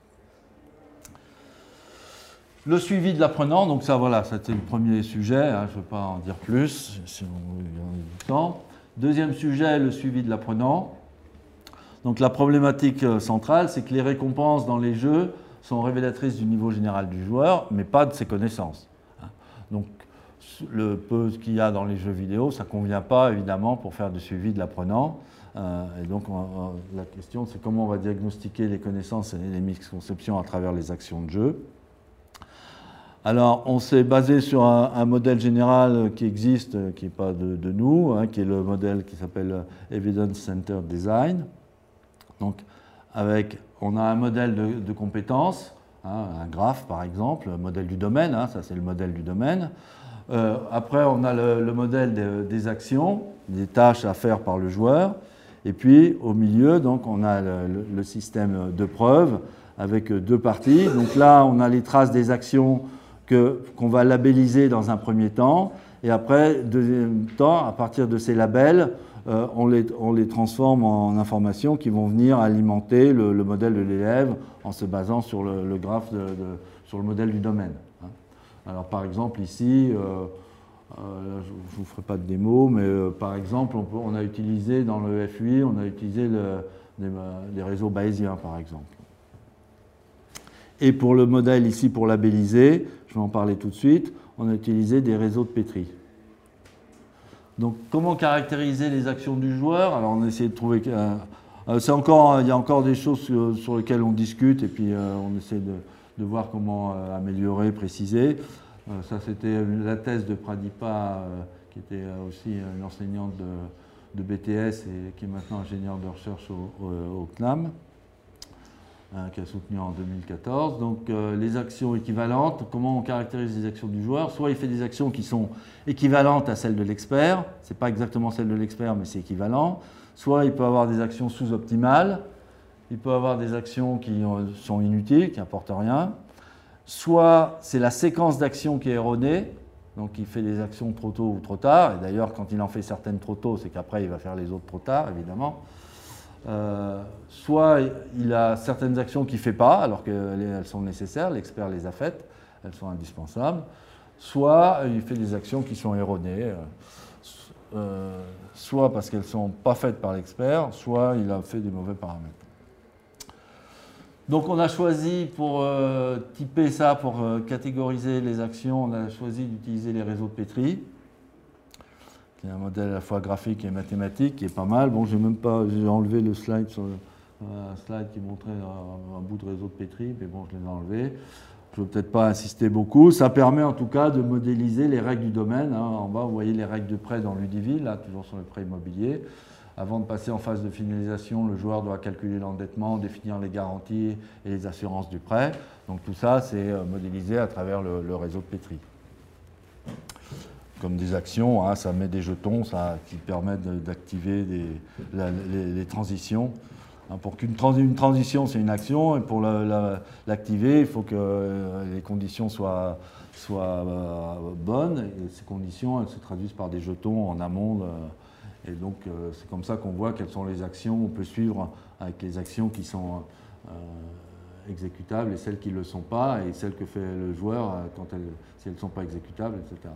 Le suivi de l'apprenant, donc ça voilà, c'était le premier sujet, hein, je ne veux pas en dire plus, si on a du temps. Deuxième sujet, le suivi de l'apprenant. Donc la problématique centrale, c'est que les récompenses dans les jeux sont révélatrices du niveau général du joueur, mais pas de ses connaissances. Donc le peu qu'il y a dans les jeux vidéo, ça ne convient pas évidemment pour faire du suivi de l'apprenant. Euh, et donc on, on, la question, c'est comment on va diagnostiquer les connaissances et les misconceptions à travers les actions de jeu. Alors, on s'est basé sur un, un modèle général qui existe, qui n'est pas de, de nous, hein, qui est le modèle qui s'appelle Evidence Centered Design. Donc, avec, on a un modèle de, de compétences, hein, un graphe par exemple, un modèle du domaine, hein, ça c'est le modèle du domaine. Euh, après, on a le, le modèle de, des actions, des tâches à faire par le joueur. Et puis, au milieu, donc, on a le, le, le système de preuves avec deux parties. Donc là, on a les traces des actions que, qu'on va labelliser dans un premier temps. Et après, deuxième temps, à partir de ces labels, euh, on, les, on les transforme en informations qui vont venir alimenter le, le modèle de l'élève en se basant sur le, le graphe, de, de, sur le modèle du domaine. Alors par exemple ici, euh, euh, je ne vous ferai pas de démo, mais euh, par exemple on, peut, on a utilisé dans le F U I, on a utilisé le, les, les réseaux bayésiens par exemple. Et pour le modèle ici pour labelliser, je vais en parler tout de suite, on a utilisé des réseaux de Petri. Donc comment caractériser les actions du joueur? Alors on a essayé de trouver... Euh, c'est encore, il y a encore des choses sur, sur lesquelles on discute et puis euh, on essaie de... de voir comment euh, améliorer, préciser. Euh, ça, c'était la thèse de Pradipa, euh, qui était euh, aussi une enseignante de, de B T S et qui est maintenant ingénieure de recherche au, au, au C N A M, euh, qui a soutenu en deux mille quatorze. Donc, euh, les actions équivalentes, comment on caractérise les actions du joueur? Soit il fait des actions qui sont équivalentes à celles de l'expert, ce n'est pas exactement celles de l'expert, mais c'est équivalent. Soit il peut avoir des actions sous-optimales. Il peut avoir des actions qui sont inutiles, qui n'apportent rien. Soit c'est la séquence d'actions qui est erronée, donc il fait des actions trop tôt ou trop tard. Et d'ailleurs, quand il en fait certaines trop tôt, c'est qu'après, il va faire les autres trop tard, évidemment. Euh, soit il a certaines actions qu'il ne fait pas, alors qu'elles sont nécessaires, l'expert les a faites, elles sont indispensables. Soit il fait des actions qui sont erronées, euh, soit parce qu'elles ne sont pas faites par l'expert, soit il a fait des mauvais paramètres. Donc on a choisi pour euh, typer ça, pour euh, catégoriser les actions, on a choisi d'utiliser les réseaux de Petri, qui est un modèle à la fois graphique et mathématique, qui est pas mal. Bon, j'ai même pas, j'ai enlevé le slide sur le, un slide qui montrait un, un bout de réseau de Petri, mais bon, je les ai enlevés. Je ne vais peut-être pas insister beaucoup. Ça permet en tout cas de modéliser les règles du domaine. Hein. En bas, vous voyez les règles de prêt dans l'Udiville, là, toujours sur le prêt immobilier. Avant de passer en phase de finalisation, le joueur doit calculer l'endettement, définir les garanties et les assurances du prêt. Donc tout ça, c'est modélisé à travers le, le réseau de Petri. Comme des actions, hein, ça met des jetons ça, qui permettent d'activer les, les transitions. Hein, pour qu'une trans, une transition, c'est une action, et pour l'activer, la, il faut que euh, les conditions soient, soient euh, bonnes. Et ces conditions, elles se traduisent par des jetons en amont. Euh, Et donc, euh, c'est comme ça qu'on voit quelles sont les actions. On peut suivre avec les actions qui sont euh, exécutables et celles qui ne le sont pas, et celles que fait le joueur quand elles, si elles ne sont pas exécutables, et cetera.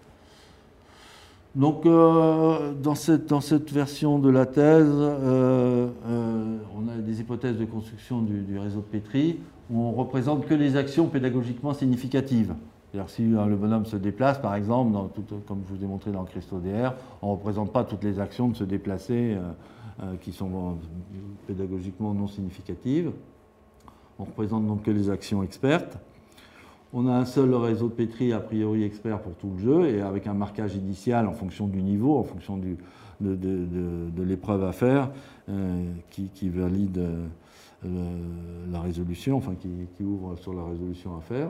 Donc, euh, dans, cette, dans cette version de la thèse, euh, euh, on a des hypothèses de construction du, du réseau de Petri où on ne représente que les actions pédagogiquement significatives. C'est-à-dire si hein, le bonhomme se déplace, par exemple, dans tout, comme je vous ai montré dans le Cristaux D R, on ne représente pas toutes les actions de se déplacer euh, euh, qui sont euh, pédagogiquement non significatives. On représente donc que les actions expertes. On a un seul réseau de Petri a priori expert pour tout le jeu, et avec un marquage initial en fonction du niveau, en fonction du, de, de, de, de l'épreuve à faire, euh, qui, qui valide euh, le, la résolution, enfin qui, qui ouvre sur la résolution à faire.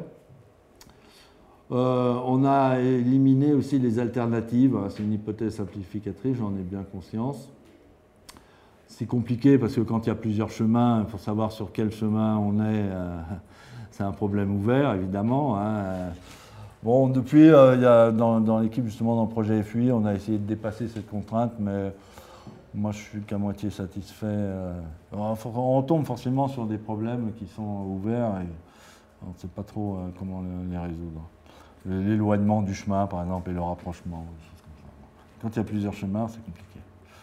Euh, on a éliminé aussi les alternatives. C'est une hypothèse simplificatrice, j'en ai bien conscience. C'est compliqué parce que quand il y a plusieurs chemins, il faut savoir sur quel chemin on est. Euh, c'est un problème ouvert, évidemment. Hein. Bon, depuis, euh, il y a dans, dans l'équipe, justement, dans le projet F U I, on a essayé de dépasser cette contrainte, mais moi, je suis qu'à moitié satisfait. Euh, on tombe forcément sur des problèmes qui sont ouverts et on ne sait pas trop euh, comment les résoudre. L'éloignement du chemin, par exemple, et le rapprochement. Quand il y a plusieurs chemins, c'est compliqué.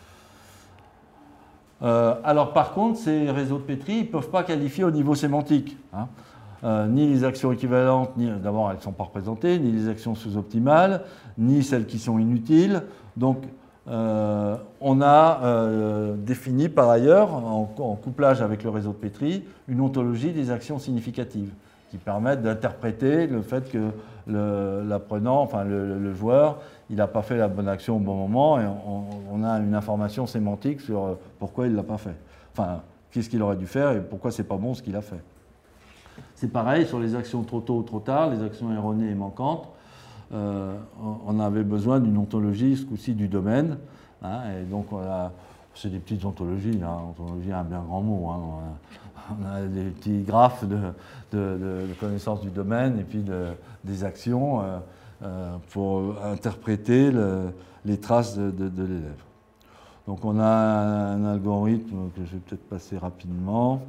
Euh, alors par contre, ces réseaux de Petri, ils ne peuvent pas qualifier au niveau sémantique. Hein. Euh, ni les actions équivalentes, ni d'abord elles ne sont pas représentées, ni les actions sous-optimales, ni celles qui sont inutiles. Donc euh, on a euh, défini par ailleurs, en, en couplage avec le réseau de Petri, une ontologie des actions significatives qui permettent d'interpréter le fait que l'apprenant, enfin le, le joueur, il n'a pas fait la bonne action au bon moment et on, on a une information sémantique sur pourquoi il ne l'a pas fait. Enfin, qu'est-ce qu'il aurait dû faire et pourquoi c'est pas bon ce qu'il a fait. C'est pareil sur les actions trop tôt ou trop tard, les actions erronées et manquantes. Euh, on avait besoin d'une ontologie, ce coup-ci du domaine. Hein, et donc, c'est des petites ontologies. Hein, ontologie, un bien grand mot. Hein, on, a, on a des petits graphes de, de, de, de connaissance du domaine et puis de, des actions euh, euh, pour interpréter le, les traces de, de, de l'élève. Donc, on a un algorithme que je vais peut-être passer rapidement.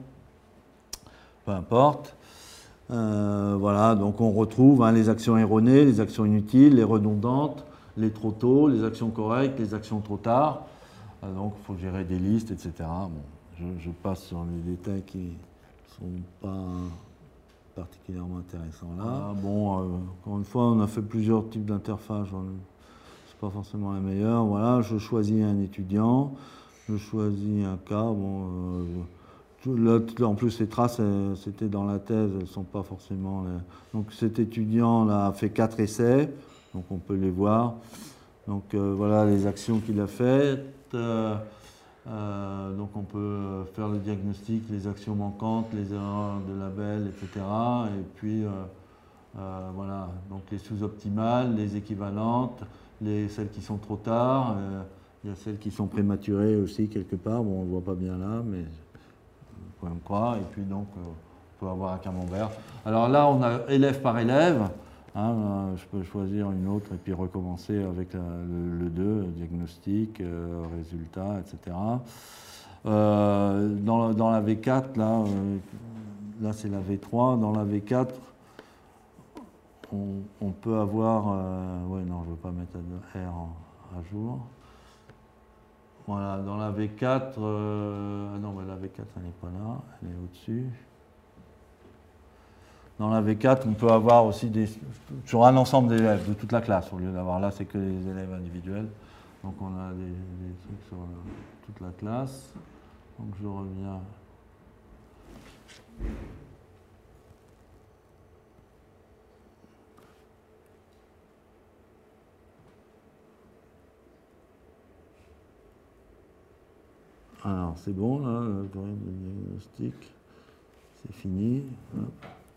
Peu importe. Euh, voilà, donc on retrouve hein, les actions erronées, les actions inutiles, les redondantes, les trop tôt, les actions correctes, les actions trop tard. Euh, donc il faut gérer des listes, et cetera. Bon, je, je passe sur les détails qui ne sont pas particulièrement intéressants là. Ah, bon, euh, encore une fois, on a fait plusieurs types d'interfaces. C'est pas forcément la meilleure. Voilà, je choisis un étudiant, je choisis un cas. Bon, euh, Là, en plus, ces traces, c'était dans la thèse, elles ne sont pas forcément... Donc cet étudiant-là a fait quatre essais, donc on peut les voir. Donc euh, voilà les actions qu'il a faites. Euh, euh, donc on peut faire le diagnostic, les actions manquantes, les erreurs de label, et cetera. Et puis euh, euh, voilà, donc les sous-optimales, les équivalentes, les, celles qui sont trop tard. Euh, il y a celles qui sont prématurées aussi quelque part. Bon, on ne le voit pas bien là, mais... Même quoi, et puis donc on peut avoir un camembert. Alors là, on a élève par élève. Hein, je peux choisir une autre et puis recommencer avec la, le, le deux, diagnostic, euh, résultat, et cetera. Euh, dans, dans la V quatre, là, euh, là c'est la V trois. Dans la V quatre, on, on peut avoir. Euh, ouais, non, je ne veux pas mettre R en, à jour. Voilà, dans la V quatre, euh, non, mais la V quatre, elle n'est pas là, elle est au-dessus. Dans la V quatre, on peut avoir aussi des, sur un ensemble d'élèves de toute la classe, au lieu d'avoir là, c'est que les élèves individuels. Donc on a des, des trucs sur toute la classe. Donc je reviens. Alors, c'est bon, là, l'algorithme de diagnostic, c'est fini. Hop.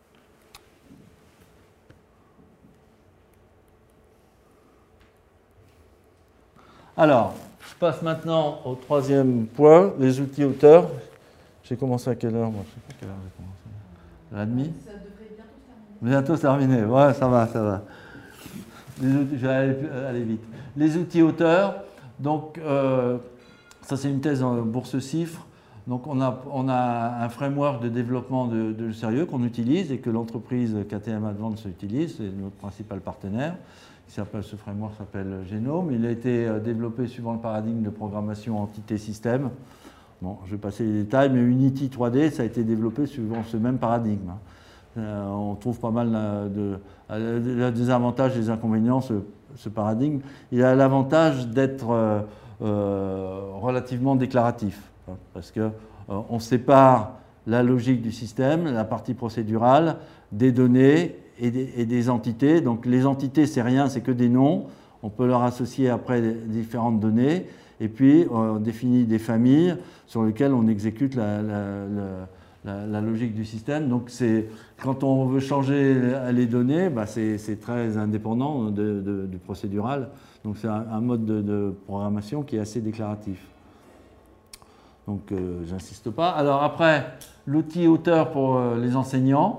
Alors, je passe maintenant au troisième point, les outils auteurs. J'ai commencé à quelle heure, moi? Je sais pas à quelle heure j'ai commencé. À la demie? Ça devrait bientôt se Bientôt terminer. terminé, ouais, ça va, ça va. Les outils, je vais aller, aller vite. Les outils auteurs, donc... Euh, ça, c'est une thèse en bourse CIFRE. Donc, on a, on a un framework de développement de, de sérieux qu'on utilise et que l'entreprise K T M Advance utilise. C'est notre principal partenaire. Ce framework s'appelle Genome. Il a été développé suivant le paradigme de programmation entité-système. Bon, je vais passer les détails, mais Unity trois D, ça a été développé suivant ce même paradigme. Euh, on trouve pas mal de, de, des avantages et des inconvénients, ce, ce paradigme. Il a l'avantage d'être... Euh, Euh, relativement déclaratif, hein, parce qu'on euh, sépare la logique du système, la partie procédurale, des données et des, et des entités. Donc les entités, c'est rien, c'est que des noms. On peut leur associer après différentes données, et puis on définit des familles sur lesquelles on exécute la, la, la, la, la logique du système. Donc quand on veut changer les données, bah c'est très indépendant de, de, du procédural. Donc c'est un, un mode de, de programmation qui est assez déclaratif. Donc euh, j'insiste pas. Alors après, l'outil auteur pour euh, les enseignants,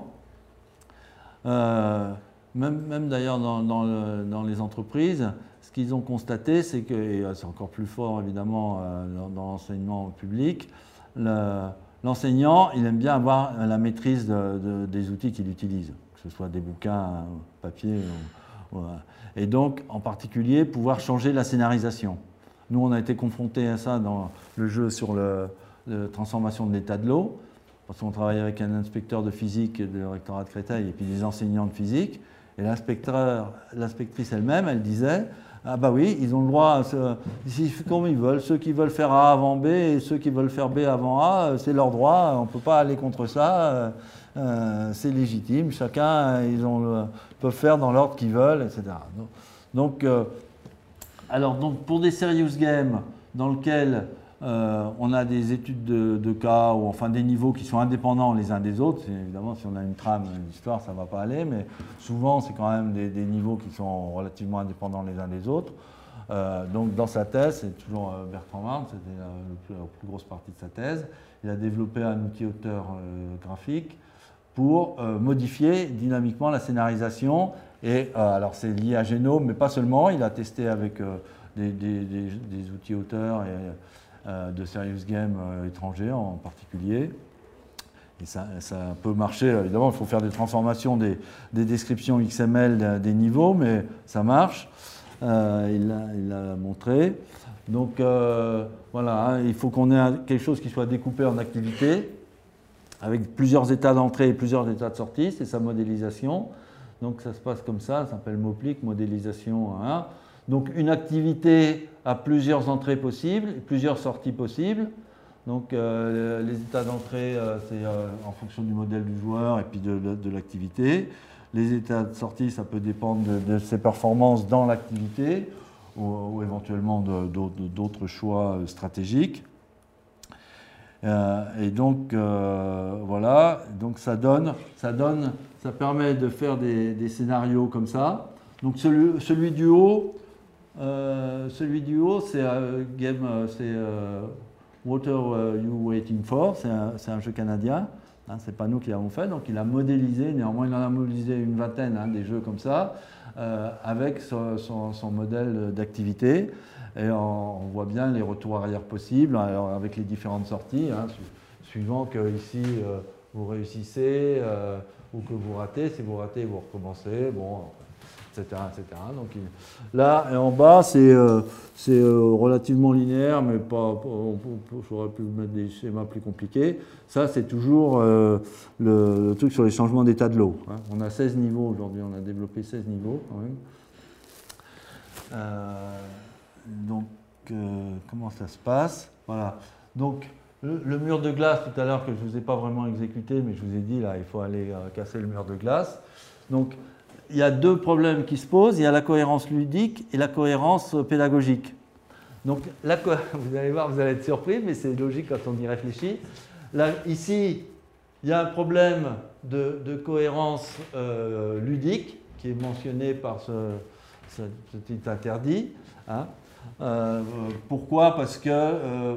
euh, même, même d'ailleurs dans, dans, le, dans les entreprises, ce qu'ils ont constaté, c'est que, et c'est encore plus fort évidemment euh, dans, dans l'enseignement public, l'enseignant, le, il aime bien avoir la maîtrise de, de, des outils qu'il utilise, que ce soit des bouquins, papier, ou, voilà. Et donc, en particulier, pouvoir changer la scénarisation. Nous, on a été confrontés à ça dans le jeu sur le, de transformation de l'état de l'eau, parce qu'on travaille avec un inspecteur de physique du rectorat de Créteil et puis des enseignants de physique. Et l'inspecteur, l'inspectrice elle-même, elle disait « Ah bah oui, ils ont le droit, ils font comme ils veulent. Ceux qui veulent faire A avant B et ceux qui veulent faire B avant A, c'est leur droit. On ne peut pas aller contre ça. Euh, c'est légitime. Chacun, ils ont le, peuvent faire dans l'ordre qu'ils veulent, et cetera » Donc, euh, alors, donc, pour des serious games dans lesquels Euh, on a des études de, de cas, ou enfin des niveaux qui sont indépendants les uns des autres. Évidemment, si on a une trame, une histoire, ça ne va pas aller, mais souvent, c'est quand même des, des niveaux qui sont relativement indépendants les uns des autres. Euh, donc, dans sa thèse, c'est toujours euh, Bertrand Marne, c'était la, la, la plus grosse partie de sa thèse, il a développé un outil auteur euh, graphique pour euh, modifier dynamiquement la scénarisation. Et euh, alors, c'est lié à Genome, mais pas seulement. Il a testé avec euh, des, des, des, des outils auteurs et de serious games étrangers en particulier. Et ça, ça peut marcher, évidemment, il faut faire des transformations des, des descriptions X M L des niveaux, mais ça marche, euh, il l'a il l'a montré. Donc euh, voilà, hein, il faut qu'on ait quelque chose qui soit découpé en activités, avec plusieurs états d'entrée et plusieurs états de sortie, c'est sa modélisation. Donc ça se passe comme ça, ça s'appelle Moplic, modélisation. Hein. Donc une activité a plusieurs entrées possibles, plusieurs sorties possibles. Donc euh, les états d'entrée, euh, c'est euh, en fonction du modèle du joueur et puis de, de, de l'activité. Les états de sortie, ça peut dépendre de, de ses performances dans l'activité ou, ou éventuellement d'autres choix stratégiques. Euh, et donc euh, voilà, donc ça donne, ça donne, ça permet de faire des, des scénarios comme ça. Donc celui, celui du haut. Euh, celui du haut, c'est un game, c'est euh, What Are You Waiting For, c'est un, un jeu canadien, hein, c'est pas nous qui l'avons fait, donc il a modélisé, néanmoins il en a modélisé une vingtaine, hein, des jeux comme ça, euh, avec son, son, son modèle d'activité, et on, on voit bien les retours arrière possibles, alors avec les différentes sorties, hein, su, suivant que ici euh, vous réussissez euh, ou que vous ratez, si vous ratez, vous recommencez, bon... et cetera, et cetera. Donc, il... Là, et en bas, c'est euh, euh, relativement linéaire, mais pas, pas, on, on, j'aurais pu mettre des schémas plus compliqués. Ça, c'est toujours euh, le, le truc sur les changements d'état de l'eau. Hein. On a seize niveaux aujourd'hui, on a développé seize niveaux quand même. Euh, donc, euh, comment ça se passe? Voilà. Donc, le, le mur de glace, tout à l'heure, que je ne vous ai pas vraiment exécuté, mais je vous ai dit, là, il faut aller euh, casser le mur de glace. Donc, il y a deux problèmes qui se posent, il y a la cohérence ludique et la cohérence pédagogique. Donc la co vous allez voir, vous allez être surpris, mais c'est logique quand on y réfléchit. Là, ici, il y a un problème de, de cohérence euh, ludique qui est mentionné par ce, ce petit interdit. Hein. Euh, pourquoi? Parce que euh,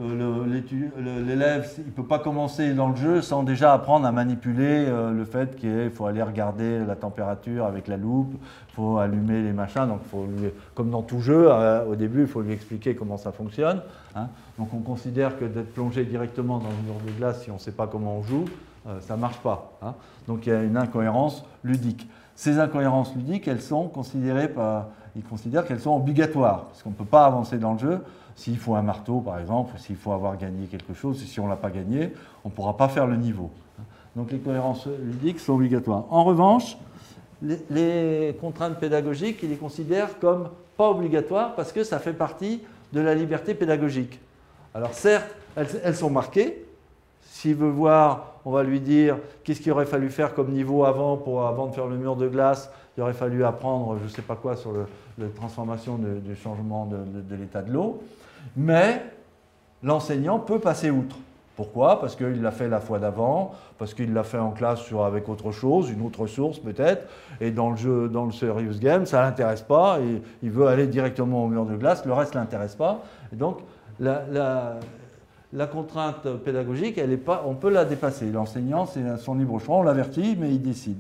l'élève il ne peut pas commencer dans le jeu sans déjà apprendre à manipuler euh, le fait qu'il faut aller regarder la température avec la loupe, il faut allumer les machins, donc faut lui, comme dans tout jeu, euh, au début il faut lui expliquer comment ça fonctionne. Hein. Donc on considère que d'être plongé directement dans le mur de glace si on ne sait pas comment on joue, euh, ça ne marche pas. Hein. Donc il y a une incohérence ludique. Ces incohérences ludiques, elles sont considérées par, ils considèrent qu'elles sont obligatoires, parce qu'on ne peut pas avancer dans le jeu. S'il faut un marteau, par exemple, ou s'il faut avoir gagné quelque chose, si on ne l'a pas gagné, on ne pourra pas faire le niveau. Donc les cohérences ludiques sont obligatoires. En revanche, les, les contraintes pédagogiques, ils les considèrent comme pas obligatoires parce que ça fait partie de la liberté pédagogique. Alors certes, elles, elles sont marquées. S'il veut voir, on va lui dire qu'est-ce qu'il aurait fallu faire comme niveau avant, pour, avant de faire le mur de glace. Il aurait fallu apprendre, je ne sais pas quoi, sur la transformation de, du changement de, de, de l'état de l'eau. Mais l'enseignant peut passer outre. Pourquoi? Parce qu'il l'a fait la fois d'avant, parce qu'il l'a fait en classe sur, avec autre chose, une autre source peut-être, et dans le jeu, dans le serious game, ça ne l'intéresse pas, et il veut aller directement au mur de glace, le reste ne l'intéresse pas. Et donc, la, la, la contrainte pédagogique, elle est pas, on peut la dépasser. L'enseignant, c'est son libre choix, on l'avertit, mais il décide.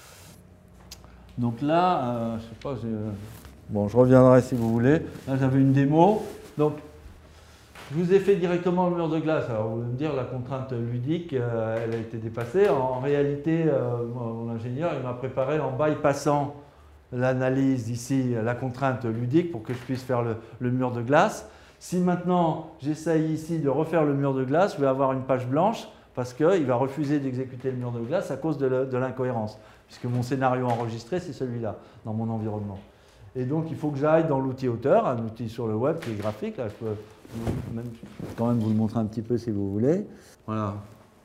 Donc là, euh, je ne sais pas, euh, bon, je reviendrai si vous voulez. Là, j'avais une démo. Donc, je vous ai fait directement le mur de glace. Alors, vous allez me dire, la contrainte ludique, euh, elle a été dépassée. En, en réalité, euh, mon ingénieur, il m'a préparé en bypassant l'analyse ici, la contrainte ludique, pour que je puisse faire le, le mur de glace. Si maintenant j'essaye ici de refaire le mur de glace, je vais avoir une page blanche parce qu'il va refuser d'exécuter le mur de glace à cause de l'incohérence, puisque mon scénario enregistré, c'est celui-là, dans mon environnement. Et donc, il faut que j'aille dans l'outil auteur, un outil sur le web qui est graphique. Là, je peux même, quand même vous le montrer un petit peu si vous voulez. Voilà.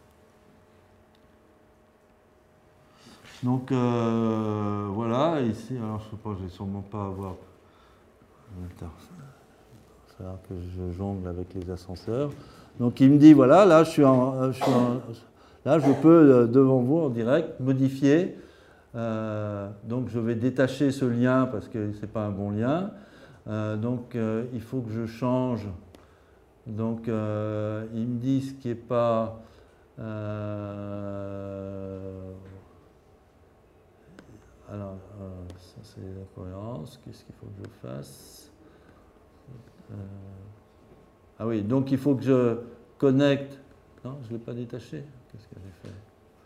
Donc, euh, voilà, ici, alors je ne sais pas, je ne vais sûrement pas avoir... Attends, ça va que je jongle avec les ascenseurs. Donc, il me dit, voilà, là, je suis en, je suis en, là, je peux, devant vous, en direct, modifier. Euh, donc, je vais détacher ce lien parce que ce n'est pas un bon lien. Euh, donc, euh, il faut que je change. Donc, euh, il me dit ce qui n'est pas... Euh, alors, euh, ça c'est la cohérence. Qu'est-ce qu'il faut que je fasse? euh, Ah oui, donc il faut que je connecte. Non, je ne l'ai pas détaché. Qu'est-ce que j'ai fait?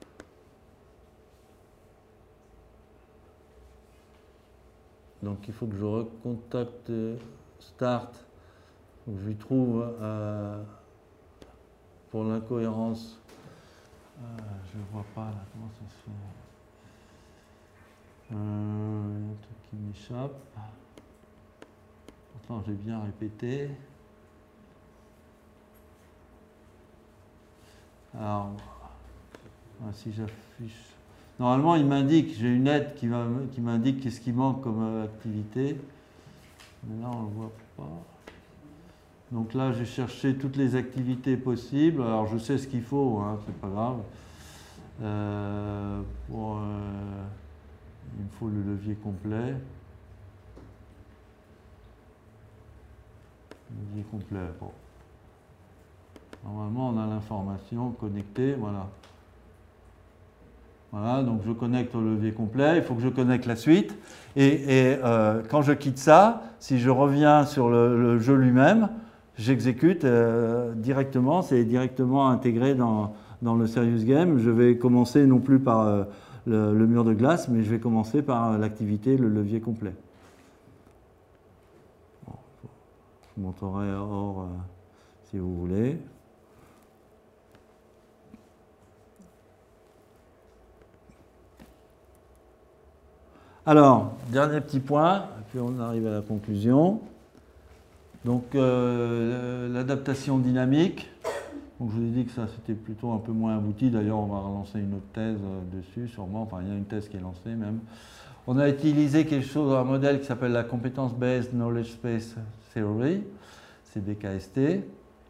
Donc il faut que je recontacte Start. Donc, je lui trouve euh, pour l'incohérence. Euh, je ne vois pas là, comment ça se fait. Euh, il y a un truc qui m'échappe. Pourtant j'ai bien répété. Alors, si j'affiche. Normalement, il m'indique, j'ai une aide qui m'indique qu'est-ce qui manque comme activité. Mais là, on ne le voit pas. Donc là, j'ai cherché toutes les activités possibles. Alors, je sais ce qu'il faut, hein, c'est pas grave. Euh, pour, euh, il me faut le levier complet. Levier complet. Bon. Normalement, on a l'information connectée. Voilà. Voilà, donc je connecte au levier complet, il faut que je connecte la suite. Et, et euh, quand je quitte ça, si je reviens sur le, le jeu lui-même, j'exécute euh, directement, c'est directement intégré dans, dans le Serious Game. Je vais commencer non plus par euh, le, le mur de glace, mais je vais commencer par l'activité, le levier complet. Bon, je vous montrerai hors euh, si vous voulez. Alors, dernier petit point, puis on arrive à la conclusion. Donc, euh, l'adaptation dynamique. Donc, je vous ai dit que ça, c'était plutôt un peu moins abouti. D'ailleurs, on va relancer une autre thèse dessus, sûrement. Enfin, il y a une thèse qui est lancée même. On a utilisé quelque chose, un modèle qui s'appelle la Competence Based Knowledge Space Theory, C B K S T.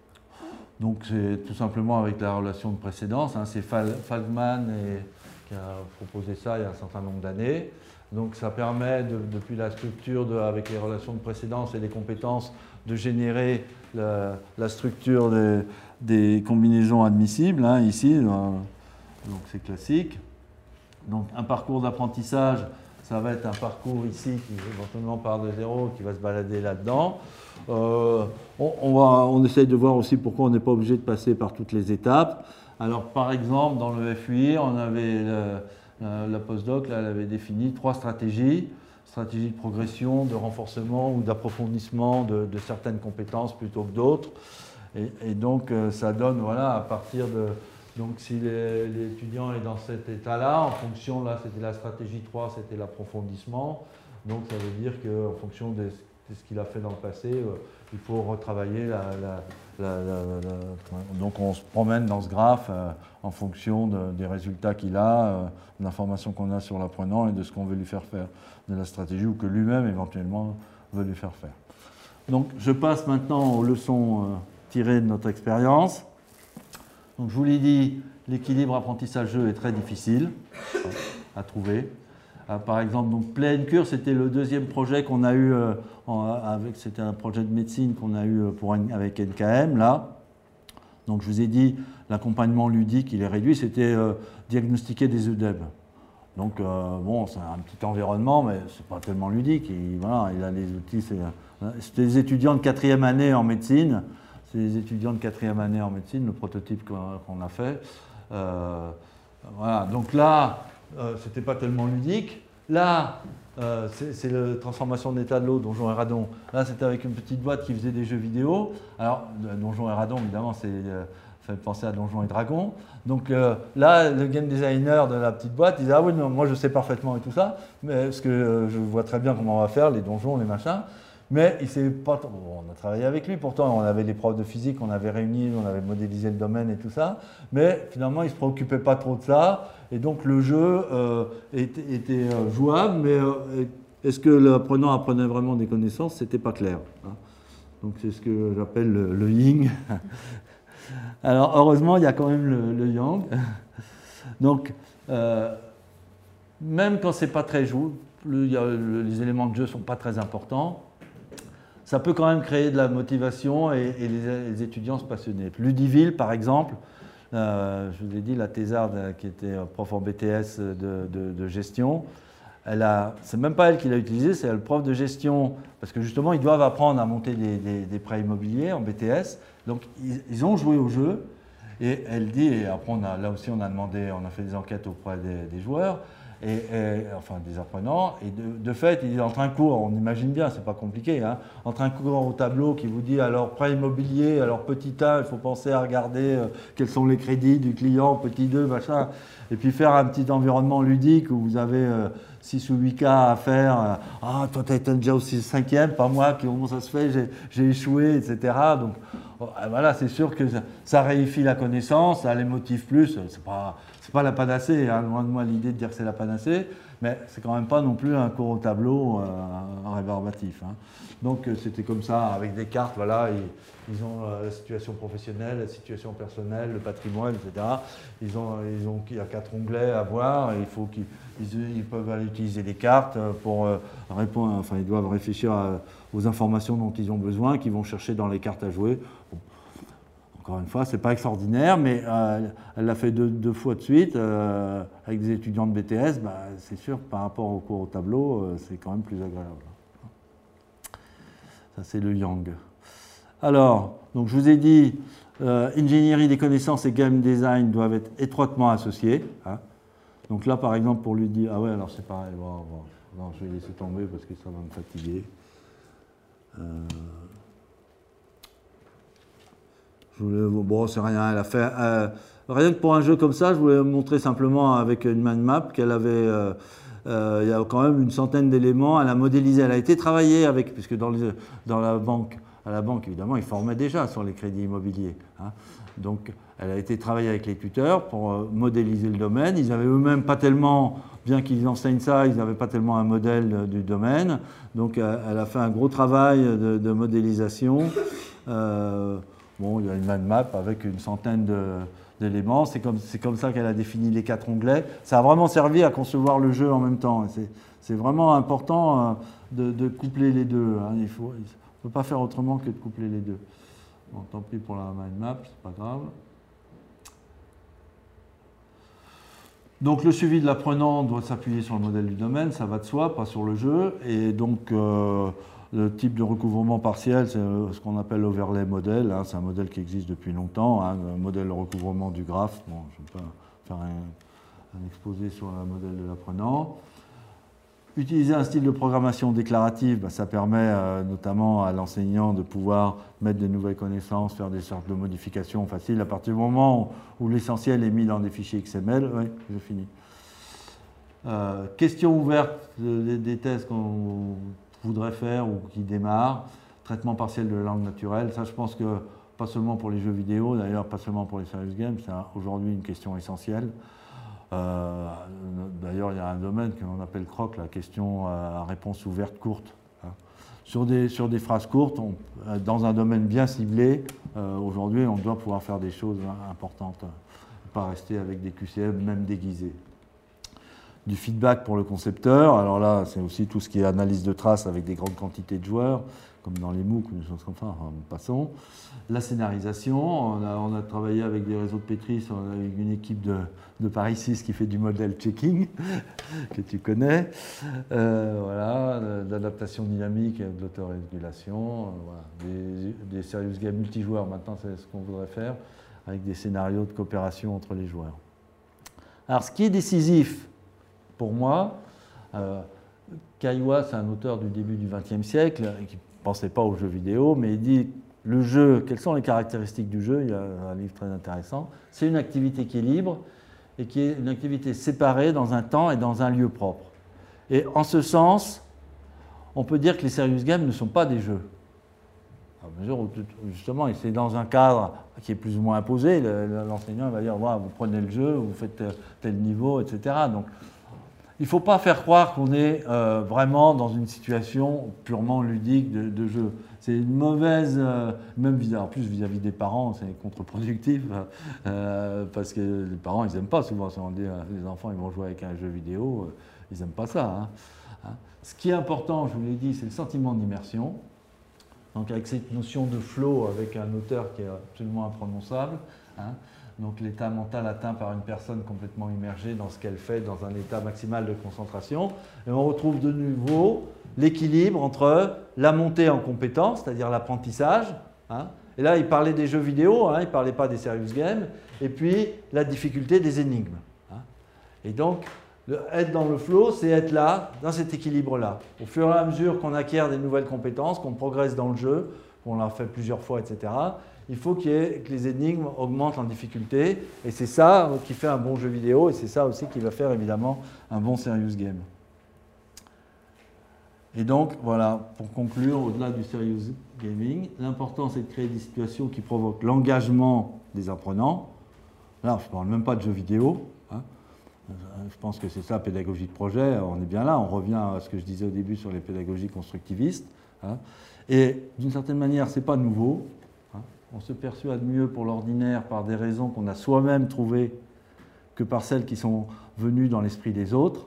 Donc, c'est tout simplement avec la relation de précédence. Hein. C'est Feldman et, qui a proposé ça il y a un certain nombre d'années. Donc ça permet, de, depuis la structure de, avec les relations de précédence et les compétences, de générer la, la structure des, des combinaisons admissibles, hein, ici, donc c'est classique. Donc un parcours d'apprentissage, ça va être un parcours ici qui éventuellement part de zéro, qui va se balader là-dedans. Euh, on, on, va, on essaye de voir aussi pourquoi on n'est pas obligé de passer par toutes les étapes. Alors par exemple, dans le F U I, on avait... Le, la postdoc, là, elle avait défini trois stratégies, stratégie de progression, de renforcement ou d'approfondissement de, de certaines compétences plutôt que d'autres. Et, et donc, ça donne, voilà, à partir de... Donc, si l'étudiant est dans cet état-là, en fonction, là, c'était la stratégie trois, c'était l'approfondissement. Donc, ça veut dire qu'en fonction de, de ce qu'il a fait dans le passé, euh, il faut retravailler la... la La, la, la, donc on se promène dans ce graphe euh, en fonction de, des résultats qu'il a, euh, de l'information qu'on a sur l'apprenant et de ce qu'on veut lui faire faire, de la stratégie ou que lui-même éventuellement veut lui faire faire. Donc je passe maintenant aux leçons euh, tirées de notre expérience. Donc je vous l'ai dit, l'équilibre apprentissage-jeu est très difficile à trouver. Euh, par exemple, donc Play and Cure, c'était le deuxième projet qu'on a eu, euh, en, avec, c'était un projet de médecine qu'on a eu pour, avec N K M, là. Donc je vous ai dit, l'accompagnement ludique, il est réduit, c'était euh, diagnostiquer des œdèmes. Donc euh, bon, c'est un petit environnement, mais c'est pas tellement ludique. Il, voilà, il a les outils, c'était des étudiants de quatrième année en médecine, c'est des étudiants de quatrième année en médecine, le prototype qu'on qu'on a fait. Euh, voilà, donc là, Euh, c'était pas tellement ludique. Là, euh, c'est la transformation d'état de l'eau, Donjons et Radons. Là, c'était avec une petite boîte qui faisait des jeux vidéo. Alors, Donjons et Radons, évidemment, c'est euh, ça fait penser à Donjons et Dragons. Donc euh, là, le game designer de la petite boîte, il disait « Ah oui, non, moi je sais parfaitement et tout ça, mais, parce que euh, je vois très bien comment on va faire, les donjons, les machins. » Mais il sait pas. Bon, on a travaillé avec lui, pourtant on avait des profs de physique, on avait réuni, on avait modélisé le domaine et tout ça. Mais finalement, il ne se préoccupait pas trop de ça. Et donc le jeu euh, était, était euh, jouable, mais euh, est-ce que l'apprenant apprenait vraiment des connaissances? C'était pas clair. Hein. Donc c'est ce que j'appelle le, le yin. Alors heureusement, il y a quand même le, le yang. Donc euh, même quand c'est pas très joué, le, y a, le, les éléments de jeu sont pas très importants. Ça peut quand même créer de la motivation et, et les, les étudiants se passionner. Ludiville, par exemple, euh, je vous ai dit, la thésarde qui était prof en B T S de, de, de gestion, c'est même pas elle qui l'a utilisé, c'est le prof de gestion, parce que justement, ils doivent apprendre à monter des, des, des prêts immobiliers en B T S. Donc, ils, ils ont joué au jeu, et elle dit, et après, on a, là aussi, on a demandé, on a fait des enquêtes auprès des, des joueurs, Et, et, enfin des apprenants, et de, de fait, il est entre un cours, on imagine bien, c'est pas compliqué, hein, entre un cours au tableau qui vous dit alors prêt immobilier, alors petit un, il faut penser à regarder euh, quels sont les crédits du client, petit deux, machin, et puis faire un petit environnement ludique où vous avez euh, six ou huit cas à faire, euh, ah toi tu as été déjà au cinquième, pas moi, comment ça se fait, j'ai échoué, et cetera. Donc voilà, c'est sûr que ça, ça réifie la connaissance, ça les motive plus, c'est pas... C'est pas la panacée, hein, loin de moi l'idée de dire que c'est la panacée, mais c'est quand même pas non plus un cours au tableau euh, rébarbatif. Hein. Donc c'était comme ça, avec des cartes, voilà, ils, ils ont euh, la situation professionnelle, la situation personnelle, le patrimoine, et cetera. Ils ont, ils ont, il y a quatre onglets à voir, et il faut qu'ils ils, ils peuvent aller utiliser des cartes pour euh, répondre, enfin ils doivent réfléchir à, aux informations dont ils ont besoin, qu'ils vont chercher dans les cartes à jouer. Bon. Encore une fois, ce n'est pas extraordinaire, mais euh, elle l'a fait deux, deux fois de suite euh, avec des étudiants de B T S. Bah, c'est sûr que par rapport au cours au tableau, euh, c'est quand même plus agréable. Ça, c'est le yang. Alors, donc je vous ai dit, euh, ingénierie des connaissances et game design doivent être étroitement associés. Hein. Donc là, par exemple, pour lui dire, ah ouais, alors c'est pareil, bon, bon, non, je vais laisser tomber parce que ça va me fatiguer. Euh, Je voulais, bon, c'est rien, elle a fait. Euh, rien que pour un jeu comme ça, je voulais montrer simplement avec une mind map qu'elle avait. Euh, euh, il y a quand même une centaine d'éléments. Elle a modélisé, elle a été travaillée avec, puisque dans, les, dans la banque, à la banque évidemment, ils formaient déjà sur les crédits immobiliers. Hein. Donc, elle a été travaillée avec les tuteurs pour euh, modéliser le domaine. Ils n'avaient eux-mêmes pas tellement, bien qu'ils enseignent ça, ils n'avaient pas tellement un modèle euh, du domaine. Donc, euh, elle a fait un gros travail de, de modélisation. Euh, Bon, il y a une mind map avec une centaine d'éléments. C'est comme, comme ça qu'elle a défini les quatre onglets. Ça a vraiment servi à concevoir le jeu en même temps. C'est vraiment important de, de coupler les deux. Hein. Il faut, on ne peut pas faire autrement que de coupler les deux. Bon, tant pis pour la mind map, c'est pas grave. Donc le suivi de l'apprenant doit s'appuyer sur le modèle du domaine, ça va de soi, pas sur le jeu. Et donc euh, le type de recouvrement partiel, c'est ce qu'on appelle l'overlay modèle. Hein, c'est un modèle qui existe depuis longtemps, hein, un modèle de recouvrement du graphe. Bon, je ne vais pas faire un, un exposé sur le modèle de l'apprenant. Utiliser un style de programmation déclarative, bah, ça permet euh, notamment à l'enseignant de pouvoir mettre de nouvelles connaissances, faire des sortes de modifications faciles. À partir du moment où, où l'essentiel est mis dans des fichiers X M L, oui, j'ai fini. Euh, questions ouvertes des, des tests qu'on voudrait faire ou qui démarrent. Traitement partiel de la langue naturelle. Ça, je pense que pas seulement pour les jeux vidéo, d'ailleurs pas seulement pour les serious games, c'est aujourd'hui une question essentielle. Euh, D'ailleurs, il y a un domaine que l'on appelle C R O C, la question à réponse ouverte courte. Hein. Sur, des, sur des phrases courtes, on, dans un domaine bien ciblé, euh, aujourd'hui, on doit pouvoir faire des choses importantes, hein, pas rester avec des Q C M, même déguisés. Du feedback pour le concepteur, alors là, c'est aussi tout ce qui est analyse de traces avec des grandes quantités de joueurs, comme dans les MOOC ou des choses comme ça, enfin, passons. La scénarisation, on a, on a travaillé avec des réseaux de Pétris, on a une équipe de, de Paris six qui fait du modèle checking, que tu connais. Euh, voilà, l'adaptation dynamique, de l'autorégulation, euh, voilà. des, des serious games multijoueurs, maintenant c'est ce qu'on voudrait faire, avec des scénarios de coopération entre les joueurs. Alors ce qui est décisif pour moi, euh, Caillois, c'est un auteur du début du vingtième siècle qui ne pensait pas aux jeux vidéo, mais il dit le jeu, quelles sont les caractéristiques du jeu? Il y a un livre très intéressant. C'est une activité qui est libre et qui est une activité séparée dans un temps et dans un lieu propre. Et en ce sens, on peut dire que les serious games ne sont pas des jeux. À mesure où, justement, c'est dans un cadre qui est plus ou moins imposé, l'enseignant va dire voilà, vous prenez le jeu, vous faites tel niveau, et cetera. Donc, il ne faut pas faire croire qu'on est euh, vraiment dans une situation purement ludique de, de jeu. C'est une mauvaise, euh, même vis en plus vis-à-vis des parents, c'est contre-productif, euh, parce que les parents, ils n'aiment pas souvent. Si on dit euh, les enfants, ils vont jouer avec un jeu vidéo, euh, ils n'aiment pas ça. Hein. Hein. Ce qui est important, je vous l'ai dit, c'est le sentiment d'immersion. Donc avec cette notion de flow, avec un auteur qui est absolument imprononçable. Hein. Donc l'état mental atteint par une personne complètement immergée dans ce qu'elle fait, dans un état maximal de concentration. Et on retrouve de nouveau l'équilibre entre la montée en compétence, c'est-à-dire l'apprentissage. Hein. Et là, il parlait des jeux vidéo, hein, il ne parlait pas des serious games. Et puis, la difficulté des énigmes. Hein. Et donc, le, être dans le flow, c'est être là, dans cet équilibre-là. Au fur et à mesure qu'on acquiert des nouvelles compétences, qu'on progresse dans le jeu, qu'on l'a fait plusieurs fois, et cetera, il faut qu'il y ait, que les énigmes augmentent en difficulté. Et c'est ça qui fait un bon jeu vidéo, et c'est ça aussi qui va faire évidemment un bon serious game. Et donc, voilà, pour conclure, au-delà du serious gaming, l'important c'est de créer des situations qui provoquent l'engagement des apprenants. Là, je ne parle même pas de jeux vidéo. Hein. Je pense que c'est ça, pédagogie de projet. On est bien là, on revient à ce que je disais au début sur les pédagogies constructivistes. Hein. Et d'une certaine manière, ce n'est pas nouveau. Hein. On se persuade mieux pour l'ordinaire par des raisons qu'on a soi-même trouvées que par celles qui sont venues dans l'esprit des autres.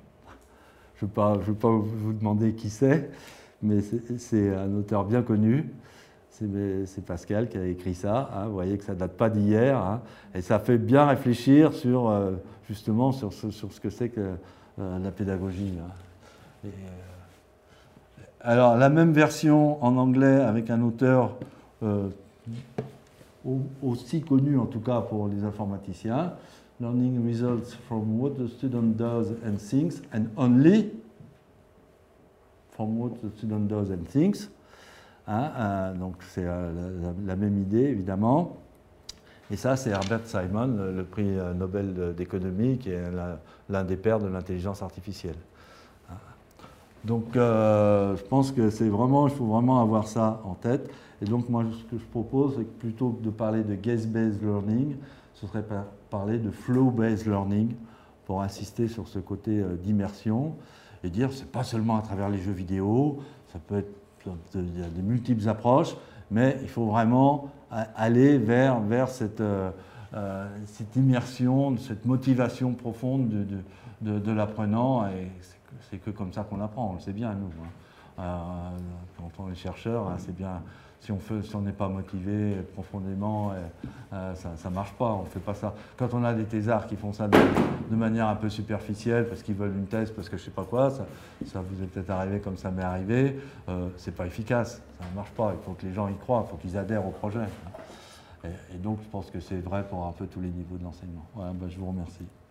Je ne vais, vais pas vous demander qui c'est, mais c'est un auteur bien connu. C'est Pascal qui a écrit ça. Hein. Vous voyez que ça ne date pas d'hier. Hein. Et ça fait bien réfléchir sur, euh, justement sur ce, sur ce que c'est que euh, la pédagogie. Hein. Et, euh, alors, la même version en anglais avec un auteur euh, aussi connu, en tout cas pour les informaticiens. Learning results from what the student does and thinks, and only from what the student does and thinks. Hein, euh, donc c'est euh, la, la même idée, évidemment. Et ça, c'est Herbert Simon, le, le prix Nobel d'économie, qui est l'un des pères de l'intelligence artificielle. Hein. Donc, euh, je pense que c'est vraiment, il faut vraiment avoir ça en tête. Et donc, moi, ce que je propose, c'est que plutôt que de parler de guest-based learning, ce serait par parler de flow-based learning pour insister sur ce côté euh, d'immersion et dire c'est pas seulement à travers les jeux vidéo, ça peut être, il y a des multiples approches, mais il faut vraiment aller vers, vers cette, euh, euh, cette immersion, cette motivation profonde de, de, de, de l'apprenant, et c'est que, que comme ça qu'on apprend, on le sait bien nous. Hein. Euh, quand on est chercheur, hein, c'est bien. Si on fait, si on n'est pas motivé profondément, euh, ça ne marche pas, on ne fait pas ça. Quand on a des thésards qui font ça de, de manière un peu superficielle, parce qu'ils veulent une thèse, parce que je ne sais pas quoi, ça, ça vous est peut-être arrivé comme ça m'est arrivé, euh, ce n'est pas efficace, ça ne marche pas, il faut que les gens y croient, il faut qu'ils adhèrent au projet. Et, et donc je pense que c'est vrai pour un peu tous les niveaux de l'enseignement. Voilà, ben, je vous remercie.